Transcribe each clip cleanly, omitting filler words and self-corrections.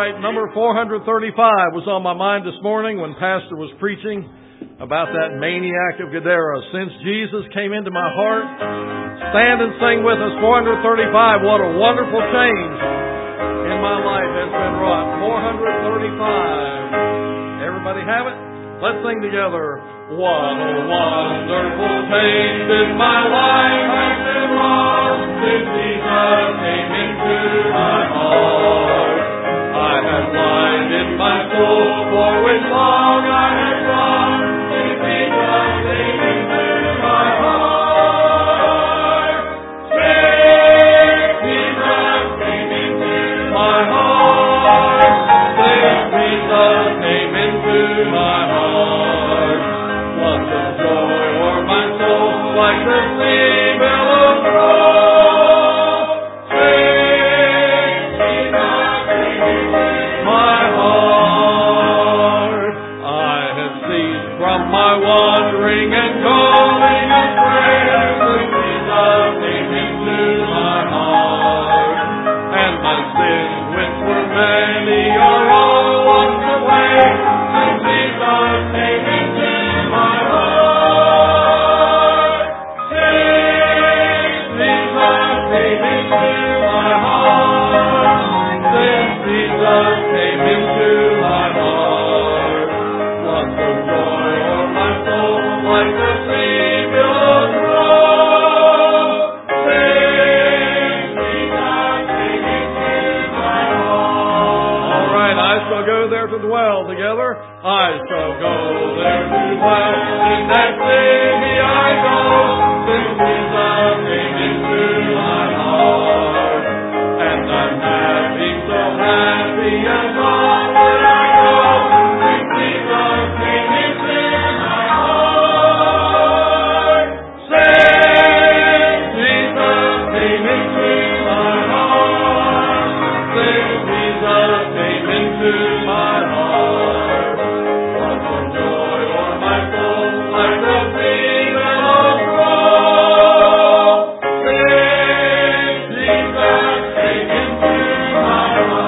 right, number 435 was on my mind this morning when Pastor was preaching about that maniac of Gadara. Since Jesus came into my heart, stand and sing with us 435. What a wonderful change in my life has been wrought. 435. Everybody have it? Let's sing together. What a wonderful change in my life has been wrought since Jesus came into my heart. I have light in my soul, for which long I have longed, since Jesus came into my heart. Since Jesus came into my heart. Since Jesus came into my heart. What the joy o'er my soul, like the sea billows roll. Since Jesus came into my heart. I have ceased from my wandering and going astray. Since Jesus came into my heart. And my sins, which were many, are all washed away. Since Jesus came into my heart. Since Jesus came into my heart. Since Jesus came into my heart. What the joy o'er my soul, like the sea billows roll. Since Jesus came into my heart. All right, I shall go there to dwell together. I shall go there to dwell. In that city I go. Since Jesus came into my heart. And I'm happy, so happy, and gone where I go. Since Jesus came into my heart. Since Jesus came into my heart. Since Jesus came into my heart. What the joy o'er my soul, like the sea billows roll. Since Jesus came into my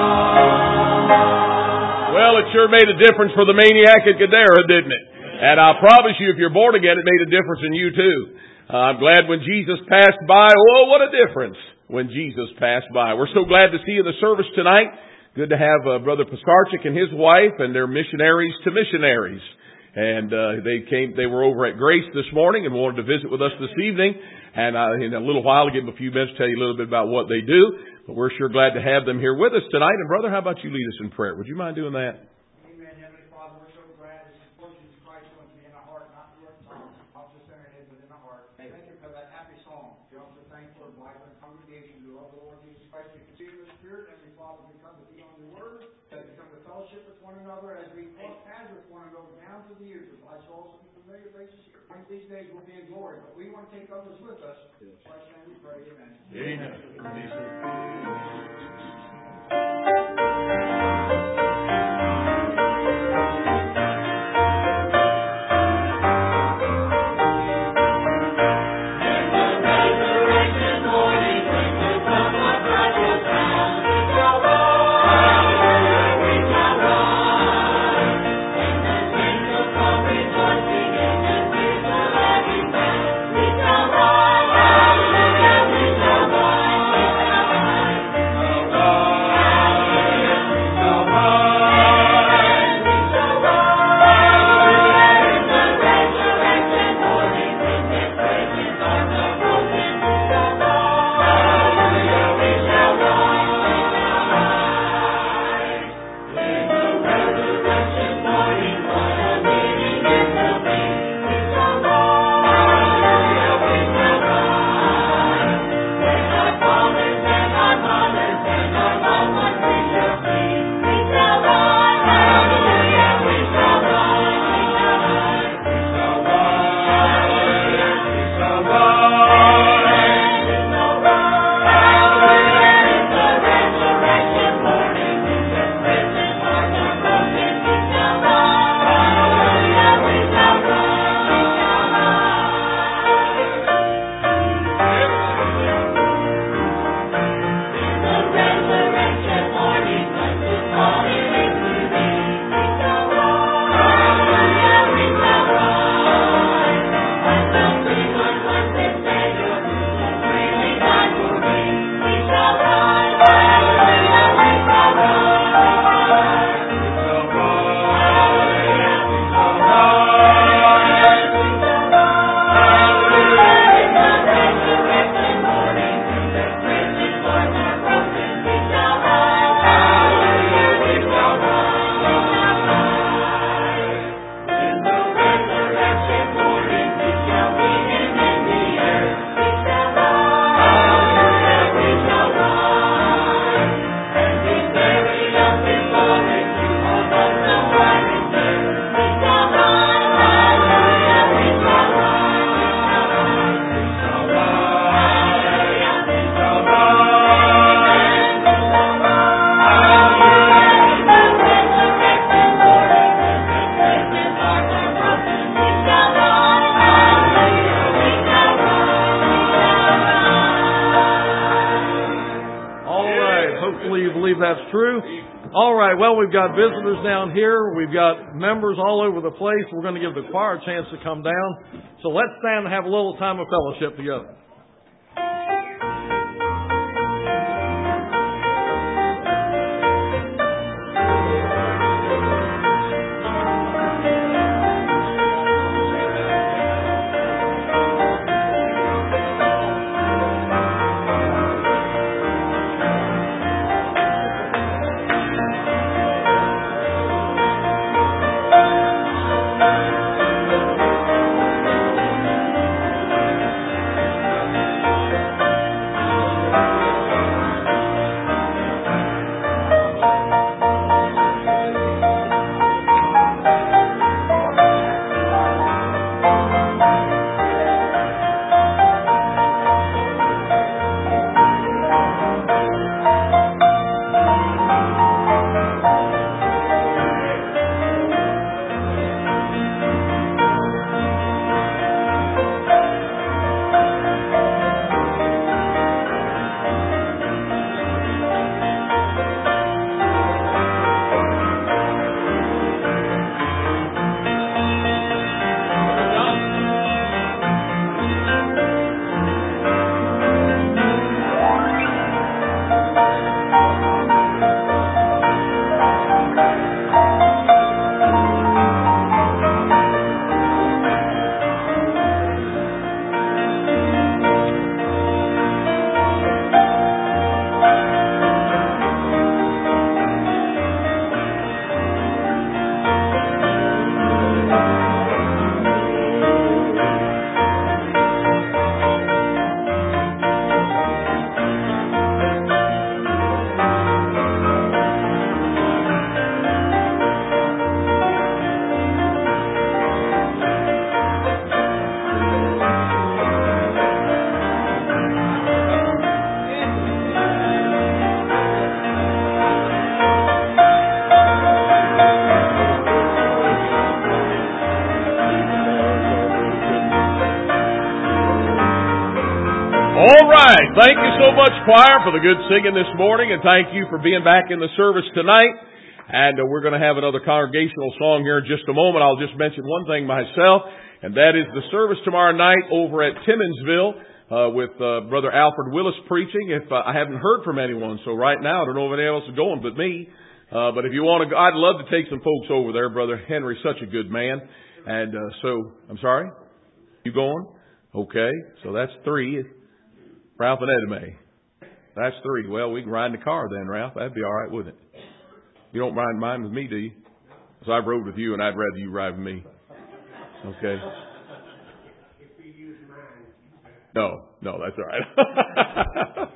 heart. Well, it sure made a difference for the maniac at Gadara, didn't it? And I promise you, if you're born again, it made a difference in you too. I'm glad when Jesus passed by. Oh, what a difference when Jesus passed by. We're so glad to see you in the service tonight. Good to have Brother Piskarczyk and his wife and their missionaries to missionaries. And they were over at Grace this morning and wanted to visit with us this evening. And in a little while, I'll give them a few minutes to tell you a little bit about what they do. But we're sure glad to have them here with us tonight. And brother, how about you lead us in prayer? Would you mind doing that? Amen. Heavenly Father, we're so glad that this portion of Christ wants to be in our heart, not through our tongue. Help us center it within our heart. Thank you for that happy song. We also thank you for the vibrant congregation who love the Lord Jesus Christ. We continue in the Spirit, Heavenly Father, we come to be on your word, that we come to fellowship with one another as we cross paths with one another down through the years. I saw some familiar faces here. One of these days we'll be in glory, but we want to take others with us. In Christ's name we pray. Amen. Amen. true. All right, well, we've got visitors down here. We've got members all over the place. We're going to give the choir a chance to come down. So let's stand and have a little time of fellowship together. All right. Thank you so much, choir, for the good singing this morning, and thank you for being back in the service tonight. And we're going to have another congregational song here in just a moment. I'll just mention one thing myself, and that is the service tomorrow night over at Timminsville with Brother Alfred Willis preaching. If I haven't heard from anyone, so right now I don't know if anyone else is going but me. But if you want to go, I'd love to take some folks over there. Brother Henry's such a good man. And so, I'm sorry? You going? Okay, so that's 3. Ralph and Edme. That's 3. Well, we can ride in the car then, Ralph. That'd be all right, wouldn't it? You don't mind with me, do you? Because I rode with you, and I'd rather you ride with me. Okay. If we use mine. No, that's all right.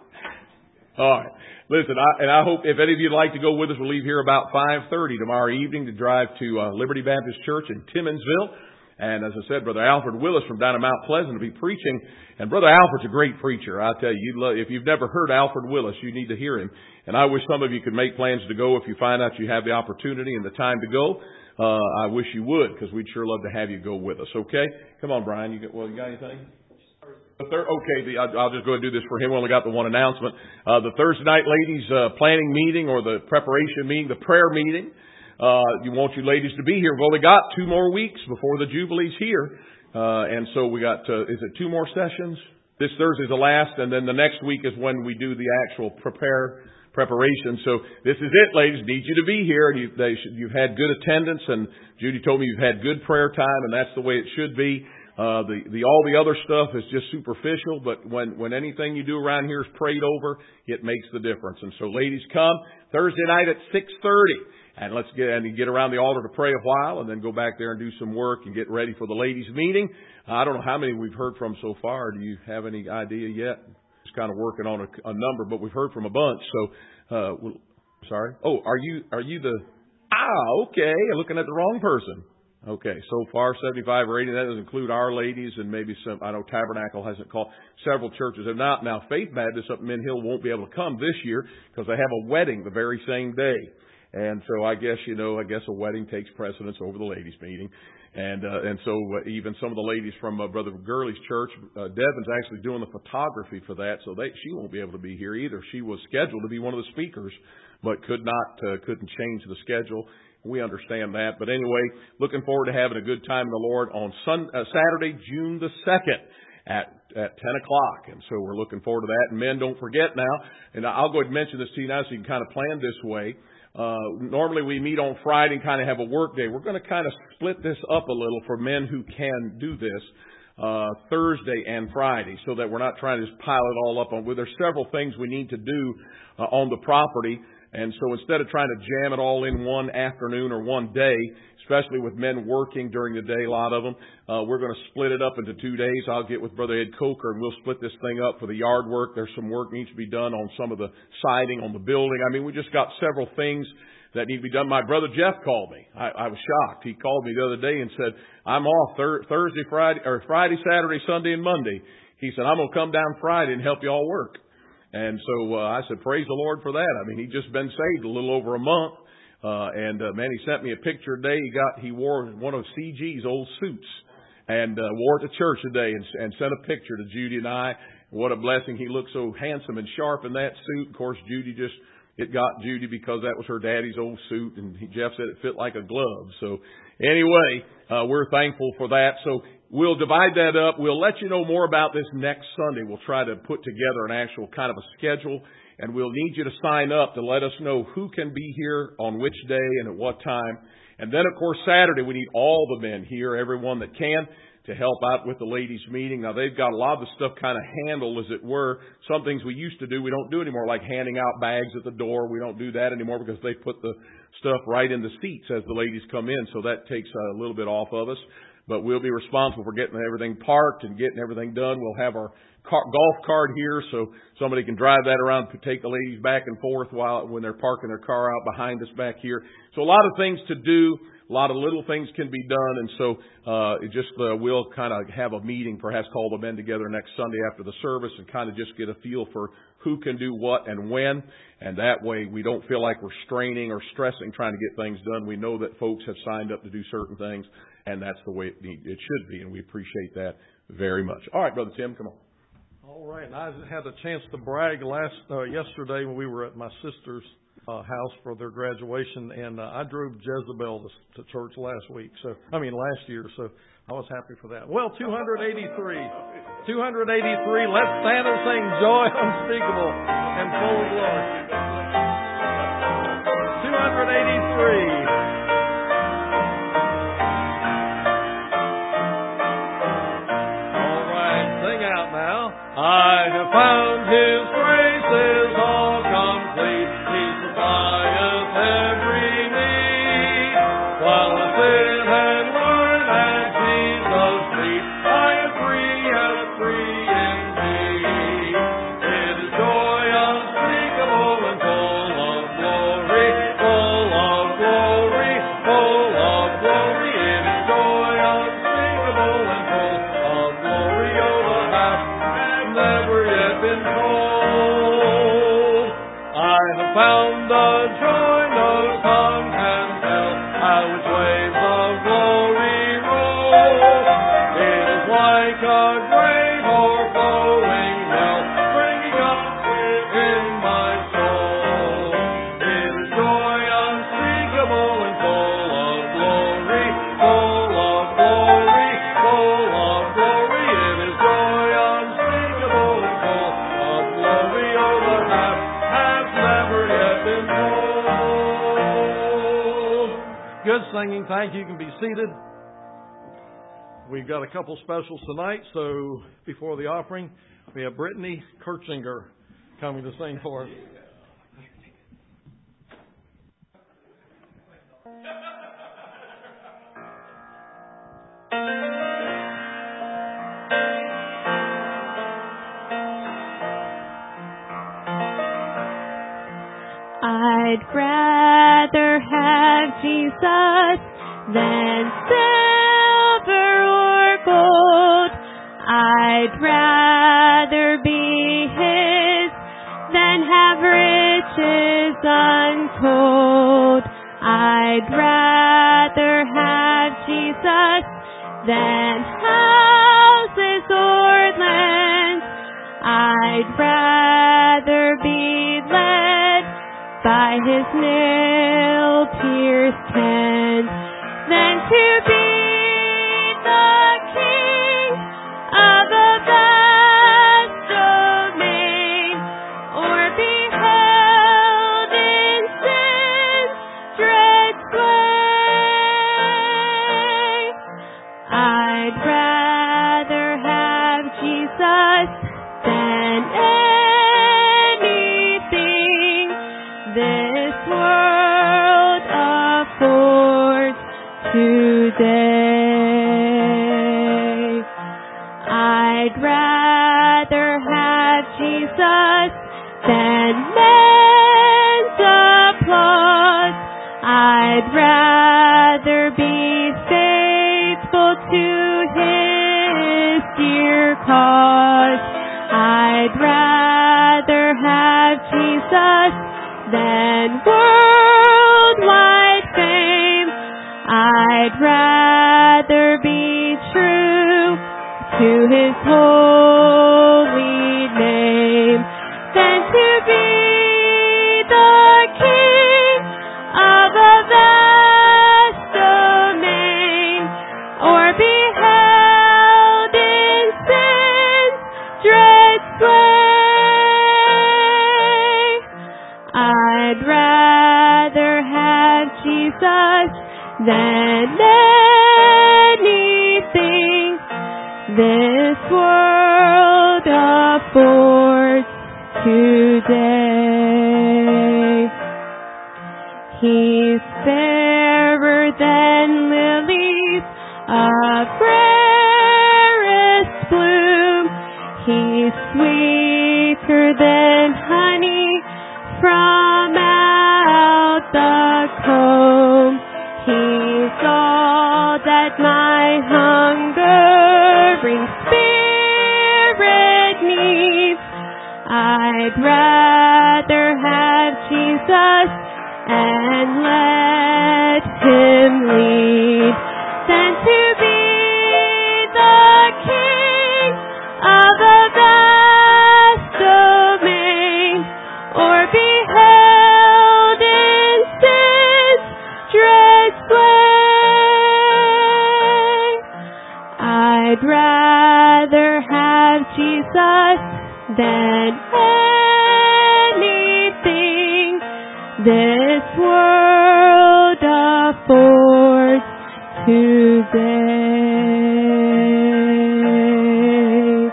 All right. Listen, I hope if any of you'd like to go with us, we'll leave here about 5:30 tomorrow evening to drive to Liberty Baptist Church in Timminsville. And as I said, Brother Alfred Willis from down in Mount Pleasant will be preaching. And Brother Alfred's a great preacher. I tell you, if you've never heard Alfred Willis, you need to hear him. And I wish some of you could make plans to go if you find out you have the opportunity and the time to go. I wish you would, because we'd sure love to have you go with us. Okay? Come on, Brian. You got anything? I'll just go ahead and do this for him. We only got the one announcement. The Thursday night ladies planning meeting, or the preparation meeting, the prayer meeting. You want you ladies to be here. We've only got 2 more weeks before the Jubilee's here. And so we got, is it 2 more sessions? This Thursday's the last, and then the next week is when we do the actual preparation. So this is it, ladies. Need you to be here. You've had good attendance, and Judy told me you've had good prayer time, and that's the way it should be. All the other stuff is just superficial, but when anything you do around here is prayed over, it makes the difference. And so ladies, come Thursday night at 6:30. And let's get around the altar to pray a while, and then go back there and do some work and get ready for the ladies' meeting. I don't know how many we've heard from so far. Do you have any idea yet? Just kind of working on a number, but we've heard from a bunch. So, sorry. Oh, are you the? Okay. I'm looking at the wrong person. Okay. So far, 75 or 80. That doesn't include our ladies and maybe some. I know Tabernacle hasn't called. Several churches have not. Now, Faith Baptist up in Mint Hill won't be able to come this year because they have a wedding the very same day. And so I guess a wedding takes precedence over the ladies' meeting. And so even some of the ladies from Brother Gurley's church, Devin's actually doing the photography for that, so she won't be able to be here either. She was scheduled to be one of the speakers, but couldn't change the schedule. We understand that. But anyway, looking forward to having a good time in the Lord on Saturday, June the 2nd at 10 o'clock. And so we're looking forward to that. And men, don't forget now, and I'll go ahead and mention this to you now so you can kind of plan this way. Normally we meet on Friday and kind of have a work day. We're going to kind of split this up a little for men who can do this, Thursday and Friday, so that we're not trying to just pile it all up on. Well, there's several things we need to do on the property. And so instead of trying to jam it all in one afternoon or one day, especially with men working during the day, a lot of them, we're going to split it up into 2 days. I'll get with Brother Ed Coker and we'll split this thing up for the yard work. There's some work needs to be done on some of the siding on the building. I mean, we just got several things that need to be done. My brother Jeff called me. I was shocked. He called me the other day and said, I'm off Thursday, Friday, Saturday, Sunday, and Monday. He said, I'm going to come down Friday and help you all work. And so I said, praise the Lord for that. I mean, he'd just been saved a little over a month. Man, he sent me a picture today. He wore one of CG's old suits and wore it to church today and sent a picture to Judy and I. What a blessing. He looked so handsome and sharp in that suit. Of course, it got Judy because that was her daddy's old suit, and Jeff said it fit like a glove. So anyway, we're thankful for that. So we'll divide that up. We'll let you know more about this next Sunday. We'll try to put together an actual kind of a schedule, and we'll need you to sign up to let us know who can be here on which day and at what time. And then, of course, Saturday, we need all the men here, everyone that can, to help out with the ladies' meeting. Now, they've got a lot of the stuff kind of handled, as it were. Some things we used to do, we don't do anymore, like handing out bags at the door. We don't do that anymore because they put the stuff right in the seats as the ladies come in, so that takes a little bit off of us. But we'll be responsible for getting everything parked and getting everything done. We'll have our golf cart here so somebody can drive that around to take the ladies back and forth when they're parking their car out behind us back here. So a lot of things to do. A lot of little things can be done. And so we'll kind of have a meeting, perhaps call the men together next Sunday after the service and kind of just get a feel for who can do what and when. And that way we don't feel like we're straining or stressing trying to get things done. We know that folks have signed up to do certain things, and that's the way it should be, and we appreciate that very much. All right, Brother Tim, come on. All right, and I had a chance to brag yesterday when we were at my sister's house for their graduation, and I drove Jezebel to church last year, so I was happy for that. Well, 283. Let's stand and sing Joy Unspeakable and Full of Glory. 283. I have found His grace is all complete. He supplieth every need. While I sit and learn at Jesus' feet, I am free indeed. It is joy unspeakable and full of glory, full of glory, full of glory. It is joy unspeakable and full of glory. Oh, the half never yet been told. I have found the joy no tongue can tell, how its waves of glory roll. It is like a great o'erflowing well, springing up within my soul. It is joy unspeakable and full of glory, full of glory, full of glory. It is joy unspeakable and full of glory. Oh, the half has never yet been told. Good singing. Thank you. You can be seated. We've got a couple specials tonight. So before the offering, we have Brittany Kirchinger coming to sing for us. I'd rather have Jesus than silver or gold. I'd rather be His than have riches untold. I'd rather have Jesus than houses or lands. I'd rather be led by His nail-pierced hands than to be the king of a vast domain, or be held in sin's dread sway. I'd rather have Jesus than anything this world affords today. I'd rather have Jesus than men's applause. I'd rather be faithful to His dear cause. I'd rather have Jesus than worldwide fame. I'd rather be true to His holy name than to be the king of a vast domain, or be held in sin's dread sway. I'd rather have Jesus than anything this world affords today. He's fairer than lilies of rarest bloom. He's sweeter than honey from out the comb. He's all that my hungering spirit needs. I'd rather have Jesus and let Him lead than to be the king of a vast domain, or be held in sin's dread sway. I'd rather have Jesus than anything this world affords today.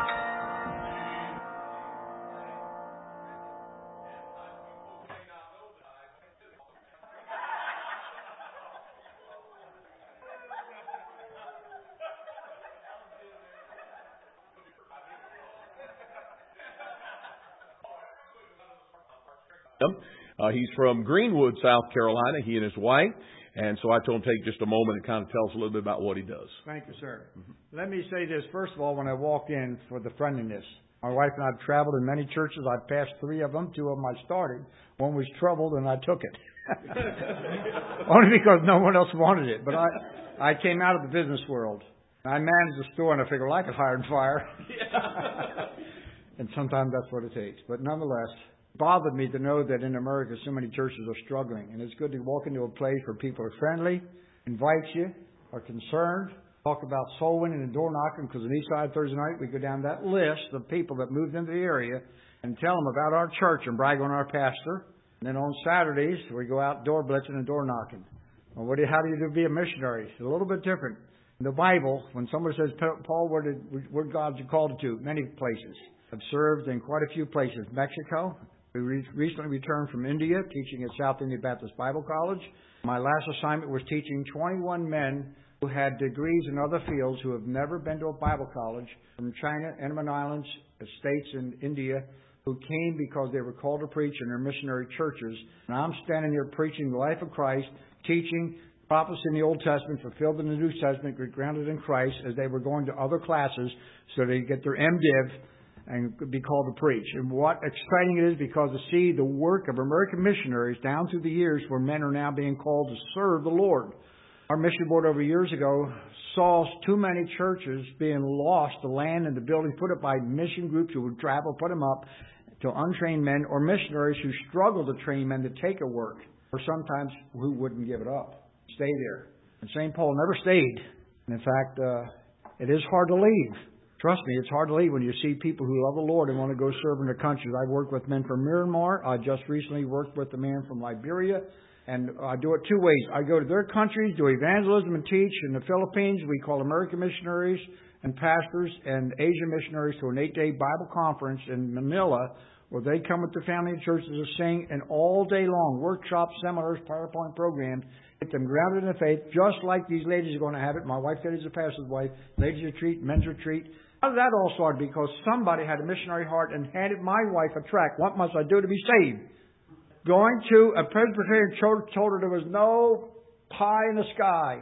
He's from Greenwood, South Carolina, he and his wife. And so I told him to take just a moment and kind of tell us a little bit about what he does. Thank you, sir. Let me say this, first of all, when I walk in, for the friendliness. My wife and I have traveled in many churches. I've passed 3 of them. 2 of them I started. One was troubled, and I took it. Only because no one else wanted it. But I came out of the business world. I managed a store, and I figured, well, I could hire and fire. And sometimes that's what it takes. But nonetheless, it bothered me to know that in America so many churches are struggling. And it's good to walk into a place where people are friendly, invite you, are concerned, talk about soul winning and door knocking, because on Eastside Thursday night we go down that list of people that moved into the area and tell them about our church and brag on our pastor. And then on Saturdays we go out door blitzing and door knocking. Well, how do you be a missionary? It's a little bit different. In the Bible, when somebody says, Paul, where God's called to? Many places. I've served in quite a few places. Mexico. We recently returned from India, teaching at South India Baptist Bible College. My last assignment was teaching 21 men who had degrees in other fields who have never been to a Bible college from China, Andaman Islands, the States, and India, who came because they were called to preach in their missionary churches. And I'm standing here preaching the life of Christ, teaching prophecy in the Old Testament fulfilled in the New Testament, grounded in Christ, as they were going to other classes so they get their MDiv. and be called to preach. And what exciting it is, because to see the work of American missionaries down through the years where men are now being called to serve the Lord. Our mission board over years ago saw too many churches being lost, the land and the buildings put up by mission groups who would travel, put them up to untrained men, or missionaries who struggled to train men to take a work, or sometimes who wouldn't give it up, stay there. And St. Paul never stayed. And in fact, it is hard to leave. Trust me, it's hard to leave when you see people who love the Lord and want to go serve in their countries. I've worked with men from Myanmar. I just recently worked with a man from Liberia. And I do it two ways. I go to their countries, do evangelism and teach. In the Philippines, we call American missionaries and pastors and Asian missionaries to an 8-day Bible conference in Manila, where they come with their family and churches to sing, and all day long, workshops, seminars, PowerPoint programs, get them grounded in the faith, just like these ladies are going to have it. My wife is a pastor's wife, ladies retreat, men's retreat. How did that all start? Because somebody had a missionary heart and handed my wife a tract. What must I do to be saved? Going to a Presbyterian church told her there was no pie in the sky.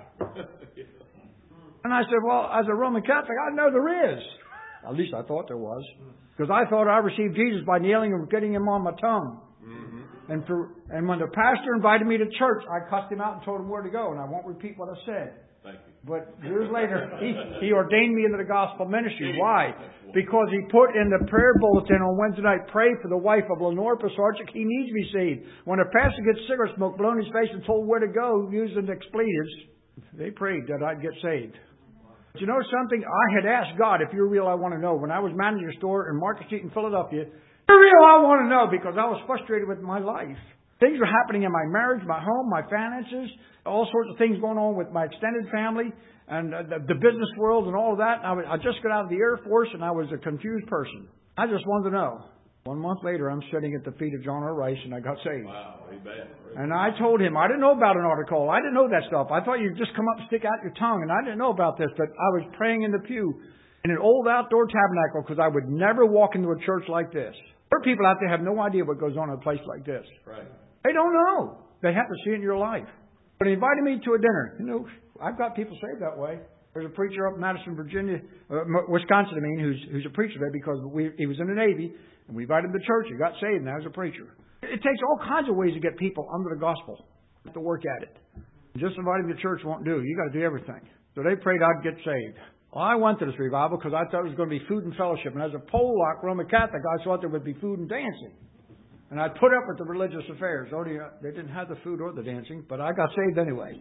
And I said, well, as a Roman Catholic, I know there is. At least I thought there was. Because I thought I received Jesus by kneeling and getting Him on my tongue. Mm-hmm. And when the pastor invited me to church, I cussed him out and told him where to go. And I won't repeat what I said. Thank you. But years later, he ordained me into the gospel ministry. Why? Because he put in the prayer bulletin on Wednesday night, pray for the wife of Lenore Pisarczyk. He needs to be saved. When a pastor gets cigarette smoke blown in his face and told where to go using expletives, they prayed that I'd get saved. But you know something? I had asked God, if you're real, I want to know. When I was managing a store in Market Street in Philadelphia, if you're real, I want to know, because I was frustrated with my life. Things were happening in my marriage, my home, my finances, all sorts of things going on with my extended family and the business world and all of that. And I just got out of the Air Force and I was a confused person. I just wanted to know. 1 month later, I'm sitting at the feet of John R. Rice and I got saved. Wow, amen. And I told him, I didn't know about an article. I didn't know that stuff. I thought you'd just come up and stick out your tongue. And I didn't know about this, but I was praying in the pew in an old outdoor tabernacle, because I would never walk into a church like this. There are people out there who have no idea what goes on in a place like this. Right. They don't know. They have to see it in your life. But he invited me to a dinner. You know, I've got people saved that way. There's a preacher up in Madison, Virginia, Wisconsin, who's a preacher there, because he was in the Navy, and we invited him to church. He got saved, and now he's a preacher. It takes all kinds of ways to get people under the gospel. You have to work at it. Just inviting to church won't do. You got to do everything. So they prayed I'd get saved. Well, I went to this revival because I thought it was going to be food and fellowship. And as a Polak Roman Catholic, I thought there would be food and dancing. And I'd put up with the religious affairs. Only they didn't have the food or the dancing, but I got saved anyway.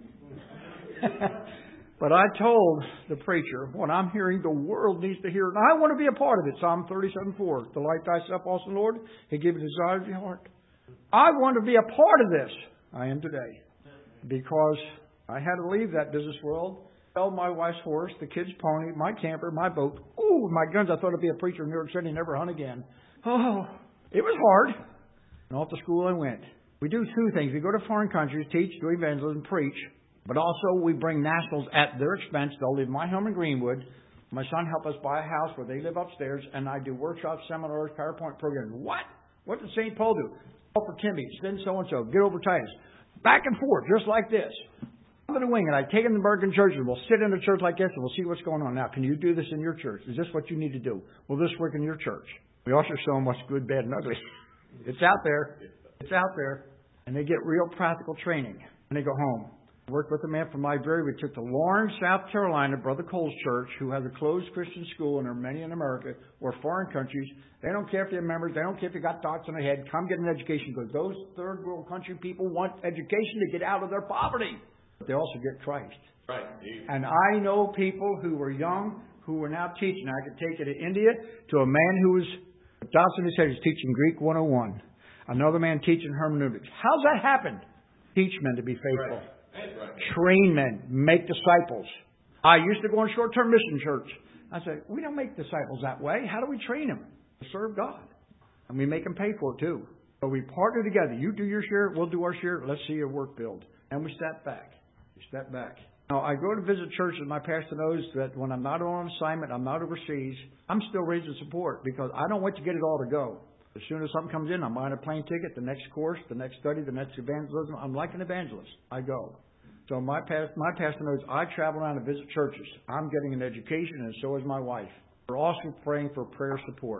But I told the preacher, what I'm hearing, the world needs to hear, and I want to be a part of it. Psalm 37:4. Delight thyself also, Lord. He give you the desire of your heart. I want to be a part of this. I am today. Because I had to leave that business world, sell my wife's horse, the kids' pony, my camper, my boat. Ooh, my guns. I thought I'd be a preacher in New York City and never hunt again. Oh, it was hard. And off to school I went. We do two things. We go to foreign countries, teach, do evangelism, preach. But also we bring nationals at their expense. They'll leave my home in Greenwood. My son helped us buy a house where they live upstairs. And I do workshops, seminars, PowerPoint programs. What? What did St. Paul do? Call for Timmy, send so-and-so, get over Titus. Back and forth, just like this. I'm going to wing it. I take them to American churches. We'll sit in a church like this and we'll see what's going on. Now, can you do this in your church? Is this what you need to do? Will this work in your church? We also show them what's good, bad, and ugly. It's out there. It's out there. And they get real practical training. And they go home. I worked with a man from Liberia. We took to Lawrence, South Carolina, Brother Cole's church, who has a closed Christian school, and there are many in America, or foreign countries. They don't care if they're members. They don't care if you got dots on their head. Come get an education, because those third world country people want education to get out of their poverty. But they also get Christ. Right. And I know people who were young, who were now teaching. I could take you to India, to a man who was, dots on his head, he's teaching Greek 101. Another man teaching hermeneutics. How's that happen? Teach men to be faithful. Right. Right. Train men. Make disciples. I used to go on short-term mission church. I said, we don't make disciples that way. How do we train them? To serve God. And we make them pay for it too. So we partner together. You do your share, we'll do our share. Let's see your work build. And we step back. We step back. Now, I go to visit churches. My pastor knows that when I'm not on assignment, I'm not overseas, I'm still ready to support, because I don't want to get it all to go. As soon as something comes in, I'm buying a plane ticket, the next course, the next study, the next evangelism. I'm like an evangelist. I go. So my pastor knows I travel around and visit churches. I'm getting an education, and so is my wife. We're also praying for prayer support.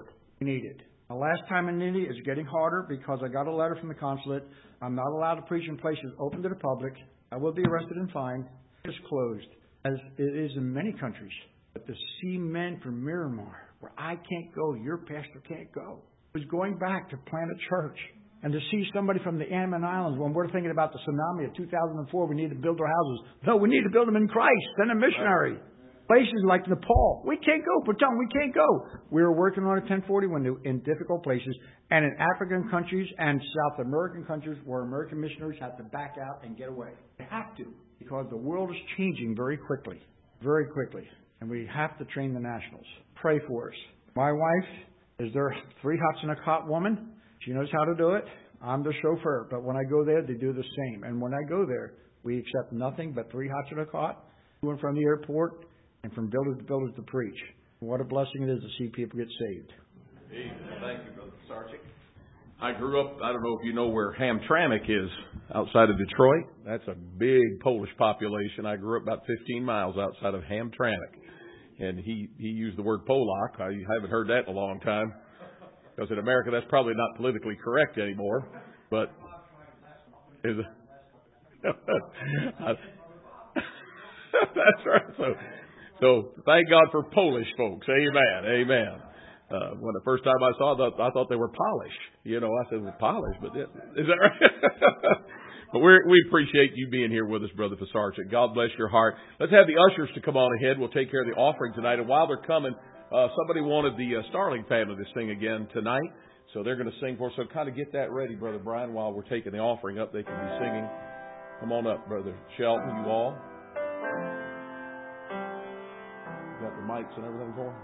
We need it. The last time in India is getting harder because I got a letter from the consulate. I'm not allowed to preach in places open to the public. I will be arrested and fined. It's closed, as it is in many countries. But to see men from Myanmar, where I can't go, your pastor can't go, who's going back to plant a church. And to see somebody from the Andaman Islands, when we're thinking about the tsunami of 2004, we need to build our houses. No, we need to build them in Christ. Send a missionary. Places like Nepal, we can't go. But tell them we can't go. We were working on a 1040 window in difficult places, and in African countries and South American countries where American missionaries have to back out and get away. They have to, because the world is changing very quickly, and we have to train the nationals. Pray for us. My wife is their 3 hots and a cot woman. She knows how to do it. I'm the chauffeur, but when I go there, they do the same. And when I go there, we accept nothing but 3 hots and a cot, to and from the airport, and from builders to builders to preach. What a blessing it is to see people get saved. Amen. Thank you, Brother Sarchik. I grew up, I don't know if you know where Hamtramck is, outside of Detroit. That's a big Polish population. I grew up about 15 miles outside of Hamtramck. And he used the word Polak. I haven't heard that in a long time. Because in America, that's probably not politically correct anymore. But is it? That's right. So thank God for Polish folks. Amen. Amen. When the first time I saw that, I thought they were Polish. You know, I said, well, Polish, but is that right? But we appreciate you being here with us, Brother Pisarcik. God bless your heart. Let's have the ushers to come on ahead. We'll take care of the offering tonight. And while they're coming, somebody wanted the Starling family to sing again tonight. So they're going to sing for us. So kind of get that ready, Brother Brian, while we're taking the offering up. They can be singing. Come on up, Brother Shelton, you all. Got the mics and everything going?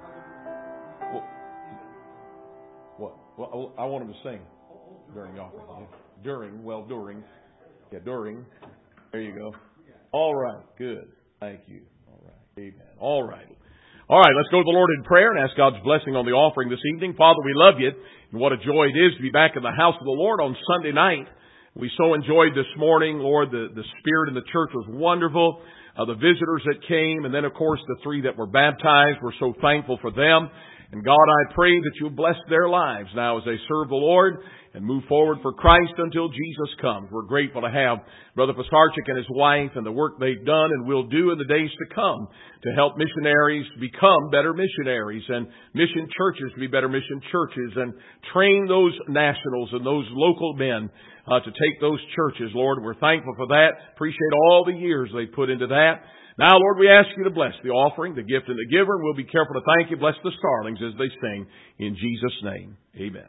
Well, I want them to sing during the offering. During. During. There you go. All right. Good. Thank you. All right. Amen. All right. All right. Let's go to the Lord in prayer and ask God's blessing on the offering this evening. Father, we love you. And what a joy it is to be back in the house of the Lord on Sunday night. We so enjoyed this morning, Lord. The spirit in the church was wonderful. The visitors that came, and then, of course, the 3 that were baptized. We're so thankful for them. And God, I pray that you'll bless their lives now as they serve the Lord and move forward for Christ until Jesus comes. We're grateful to have Brother Pisarcik and his wife and the work they've done and will do in the days to come to help missionaries become better missionaries and mission churches to be better mission churches and train those nationals and those local men to take those churches. Lord, we're thankful for that. Appreciate all the years they put into that. Now, Lord, we ask you to bless the offering, the gift, and the giver. And we'll be careful to thank you. Bless the Starlings as they sing. In Jesus' name, amen.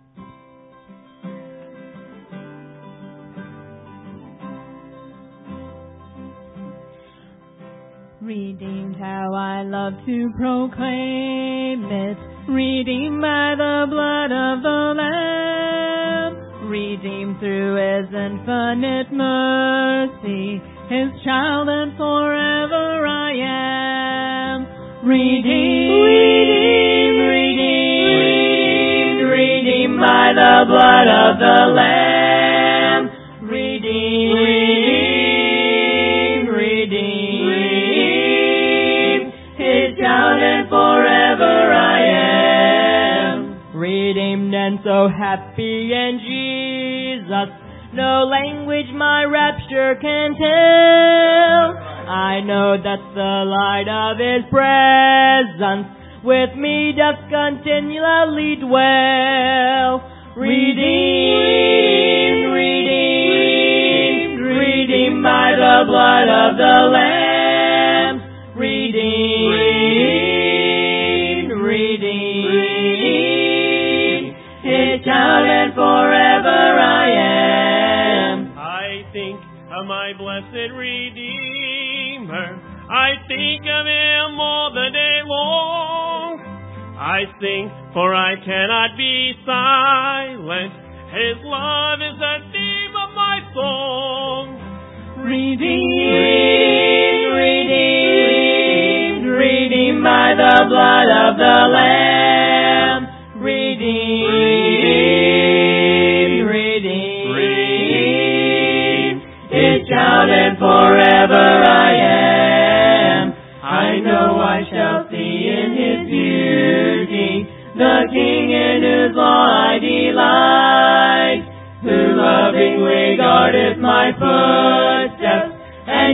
Redeemed, how I love to proclaim it. Redeemed by the blood of the Lamb. Redeemed through His infinite mercy. His child and forever I am. Redeemed by the blood of the Lamb. Redeemed. His child and forever I am. Redeemed and so happy in Jesus. No language my rapture can tell. I know that the light of His presence with me doth continually dwell. Redeemed by the blood of the Lamb. Redeemed. His child and forever I am. My blessed Redeemer, I think of Him all the day long. I sing, for I cannot be silent. His love is the theme of my song. Redeemed by the blood of the Lamb. His child and forever I am. I know I shall see in His beauty the King in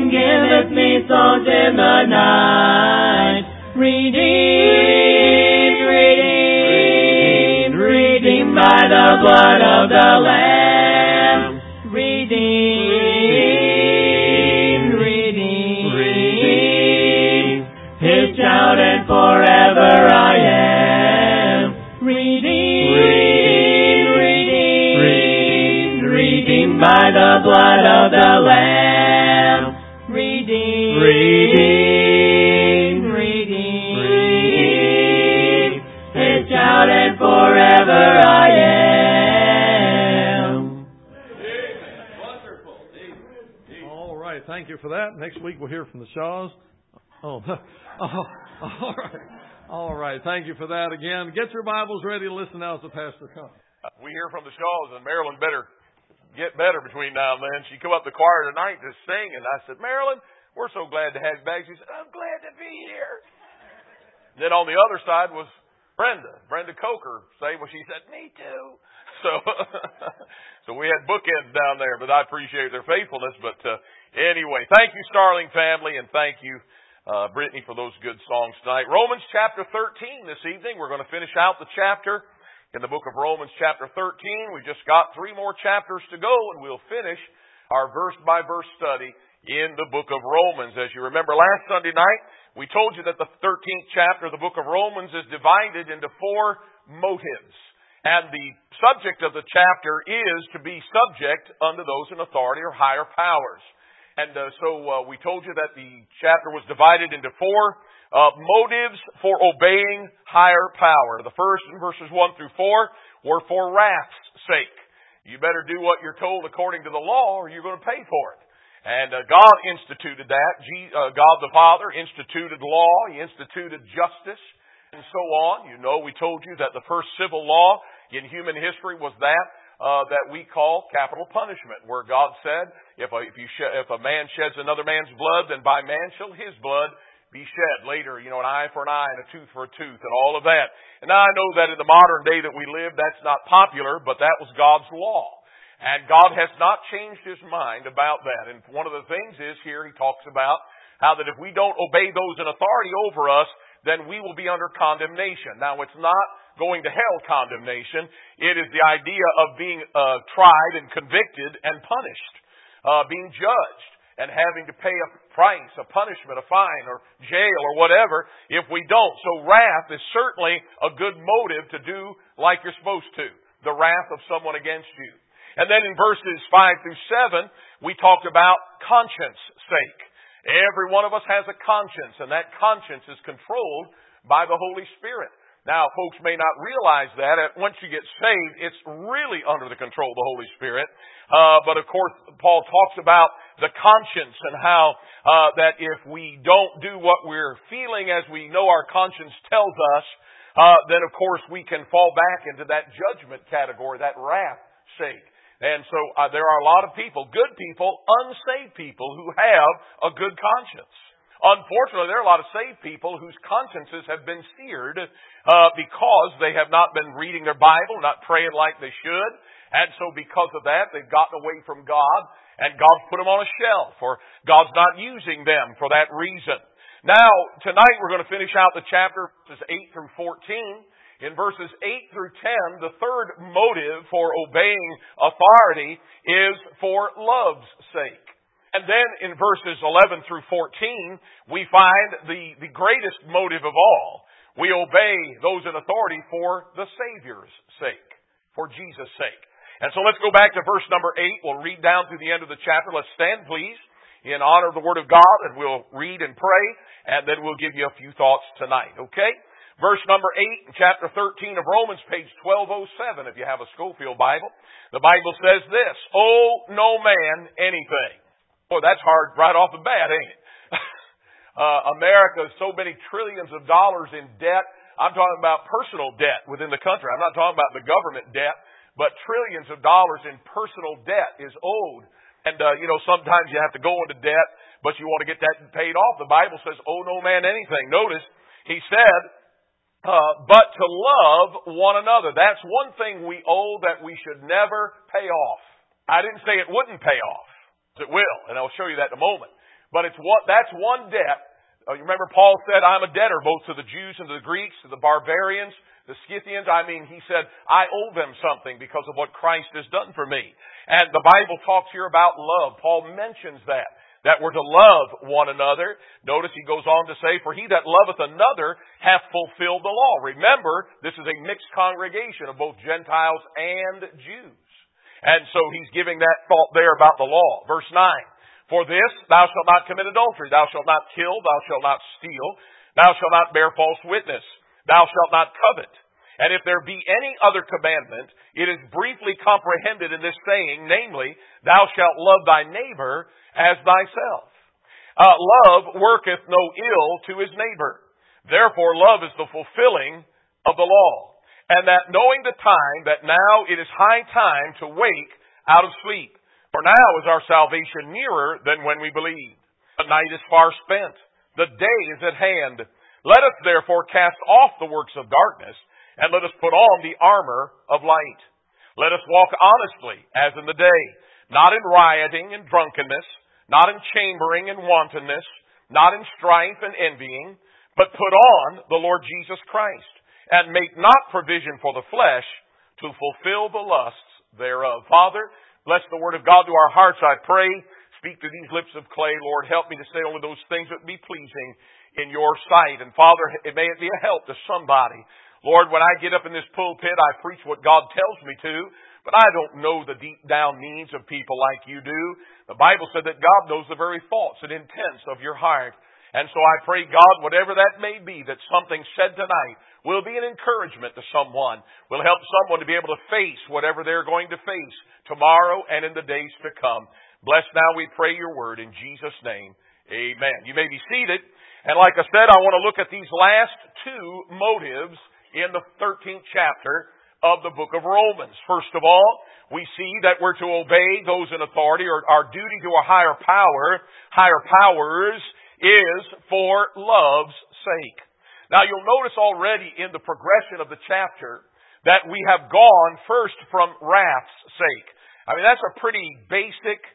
and giveth me songs in the night. Redeemed, redeemed, redeemed by the blood of the Lamb. Redeemed, redeemed, redeemed. His child and forever I am. Redeemed, redeemed, redeemed, redeemed by the blood of the Lamb. Redeemed, redeemed, redeemed, redeemed. His child and forever I am. All right, thank you for that. Next week we'll hear from the Shaws. All right. All right, thank you for that again. Get your Bibles ready to listen now as the pastor comes. We hear from the Shaws, and Marilyn better get better between now and then. She come up to the choir tonight to sing, and I said, Marilyn, we're so glad to have you back. She said, I'm glad to be here. Then on the other side was Brenda Coker. Say, well, she said, me too. So we had bookends down there, but I appreciate their faithfulness. But anyway, thank you, Starling family, and thank you, Brittany, for those good songs tonight. Romans chapter 13 this evening. We're going to finish out the chapter in the book of Romans chapter 13. We just got 3 more chapters to go, and we'll finish our verse-by-verse study in the book of Romans. As you remember last Sunday night, we told you that the 13th chapter of the book of Romans is divided into 4 motives. And the subject of the chapter is to be subject unto those in authority or higher powers. And so we told you that the chapter was divided into 4 motives for obeying higher power. The first, in verses 1 through 4, were for wrath's sake. You better do what you're told according to the law, or you're going to pay for it. And God instituted that. God the Father instituted law. He instituted justice, and so on. You know, we told you that the first civil law in human history was that we call capital punishment, where God said, if a man sheds another man's blood, then by man shall his blood be shed. Later, an eye for an eye and a tooth for a tooth and all of that. And now I know that in the modern day that we live, that's not popular, but that was God's law. And God has not changed His mind about that. And one of the things is here He talks about how that if we don't obey those in authority over us, then we will be under condemnation. Now, it's not going to hell condemnation. It is the idea of being tried and convicted and punished, being judged and having to pay a price, a punishment, a fine, or jail, or whatever, if we don't. So wrath is certainly a good motive to do like you're supposed to, the wrath of someone against you. And then in verses 5 through 7, we talked about conscience sake. Every one of us has a conscience, and that conscience is controlled by the Holy Spirit. Now, folks may not realize that. Once you get saved, it's really under the control of the Holy Spirit. But of course, Paul talks about the conscience and how that if we don't do what we're feeling as we know our conscience tells us, then of course we can fall back into that judgment category, that wrath sake. And so there are a lot of people, good people, unsaved people, who have a good conscience. Unfortunately, there are a lot of saved people whose consciences have been seared because they have not been reading their Bible, not praying like they should. And so because of that, they've gotten away from God, and God's put them on a shelf, or God's not using them for that reason. Now, tonight we're going to finish out the chapter, verses 8 through 14. In verses 8 through 10, the third motive for obeying authority is for love's sake. And then in verses 11 through 14, we find the greatest motive of all. We obey those in authority for the Savior's sake, for Jesus' sake. And so let's go back to verse number 8. We'll read down through the end of the chapter. Let's stand, please, in honor of the Word of God, and we'll read and pray, and then we'll give you a few thoughts tonight, okay? Verse number 8, chapter 13 of Romans, page 1207, if you have a Schofield Bible. The Bible says this, owe no man anything. Boy, that's hard right off the bat, ain't it? America has so many trillions of dollars in debt. I'm talking about personal debt within the country. I'm not talking about the government debt, but trillions of dollars in personal debt is owed. And, sometimes you have to go into debt, but you want to get that paid off. The Bible says, owe no man anything. Notice, he said, but to love one another. That's one thing we owe that we should never pay off. I didn't say it wouldn't pay off. It will, and I'll show you that in a moment. But that's one debt. You remember Paul said, I'm a debtor both to the Jews and to the Greeks, to the barbarians, the Scythians. He said, I owe them something because of what Christ has done for me. And the Bible talks here about love. Paul mentions that we're to love one another. Notice he goes on to say, for he that loveth another hath fulfilled the law. Remember, this is a mixed congregation of both Gentiles and Jews. And so he's giving that thought there about the law. Verse 9. For this, thou shalt not commit adultery, thou shalt not kill, thou shalt not steal, thou shalt not bear false witness, thou shalt not covet. And if there be any other commandment, it is briefly comprehended in this saying, namely, thou shalt love thy neighbor as thyself. Love worketh no ill to his neighbor. Therefore, love is the fulfilling of the law. And that knowing the time, that now it is high time to wake out of sleep. For now is our salvation nearer than when we believed. The night is far spent. The day is at hand. Let us therefore cast off the works of darkness, and let us put on the armor of light. Let us walk honestly, as in the day, not in rioting and drunkenness, not in chambering and wantonness, not in strife and envying, but put on the Lord Jesus Christ, and make not provision for the flesh to fulfill the lusts thereof. Father, bless the word of God to our hearts, I pray. Speak to these lips of clay. Lord, help me to say only those things that be pleasing in your sight. And Father, may it be a help to somebody. Lord, when I get up in this pulpit, I preach what God tells me to, but I don't know the deep down needs of people like you do. The Bible said that God knows the very thoughts and intents of your heart. And so I pray, God, whatever that may be, that something said tonight will be an encouragement to someone, will help someone to be able to face whatever they're going to face tomorrow and in the days to come. Bless now, we pray your word in Jesus' name. Amen. You may be seated. And like I said, I want to look at these last two motives in the 13th chapter of the book of Romans. First of all, we see that we're to obey those in authority, or our duty to a higher powers is for love's sake. Now you'll notice already in the progression of the chapter that we have gone first from wrath's sake. That's a pretty basic,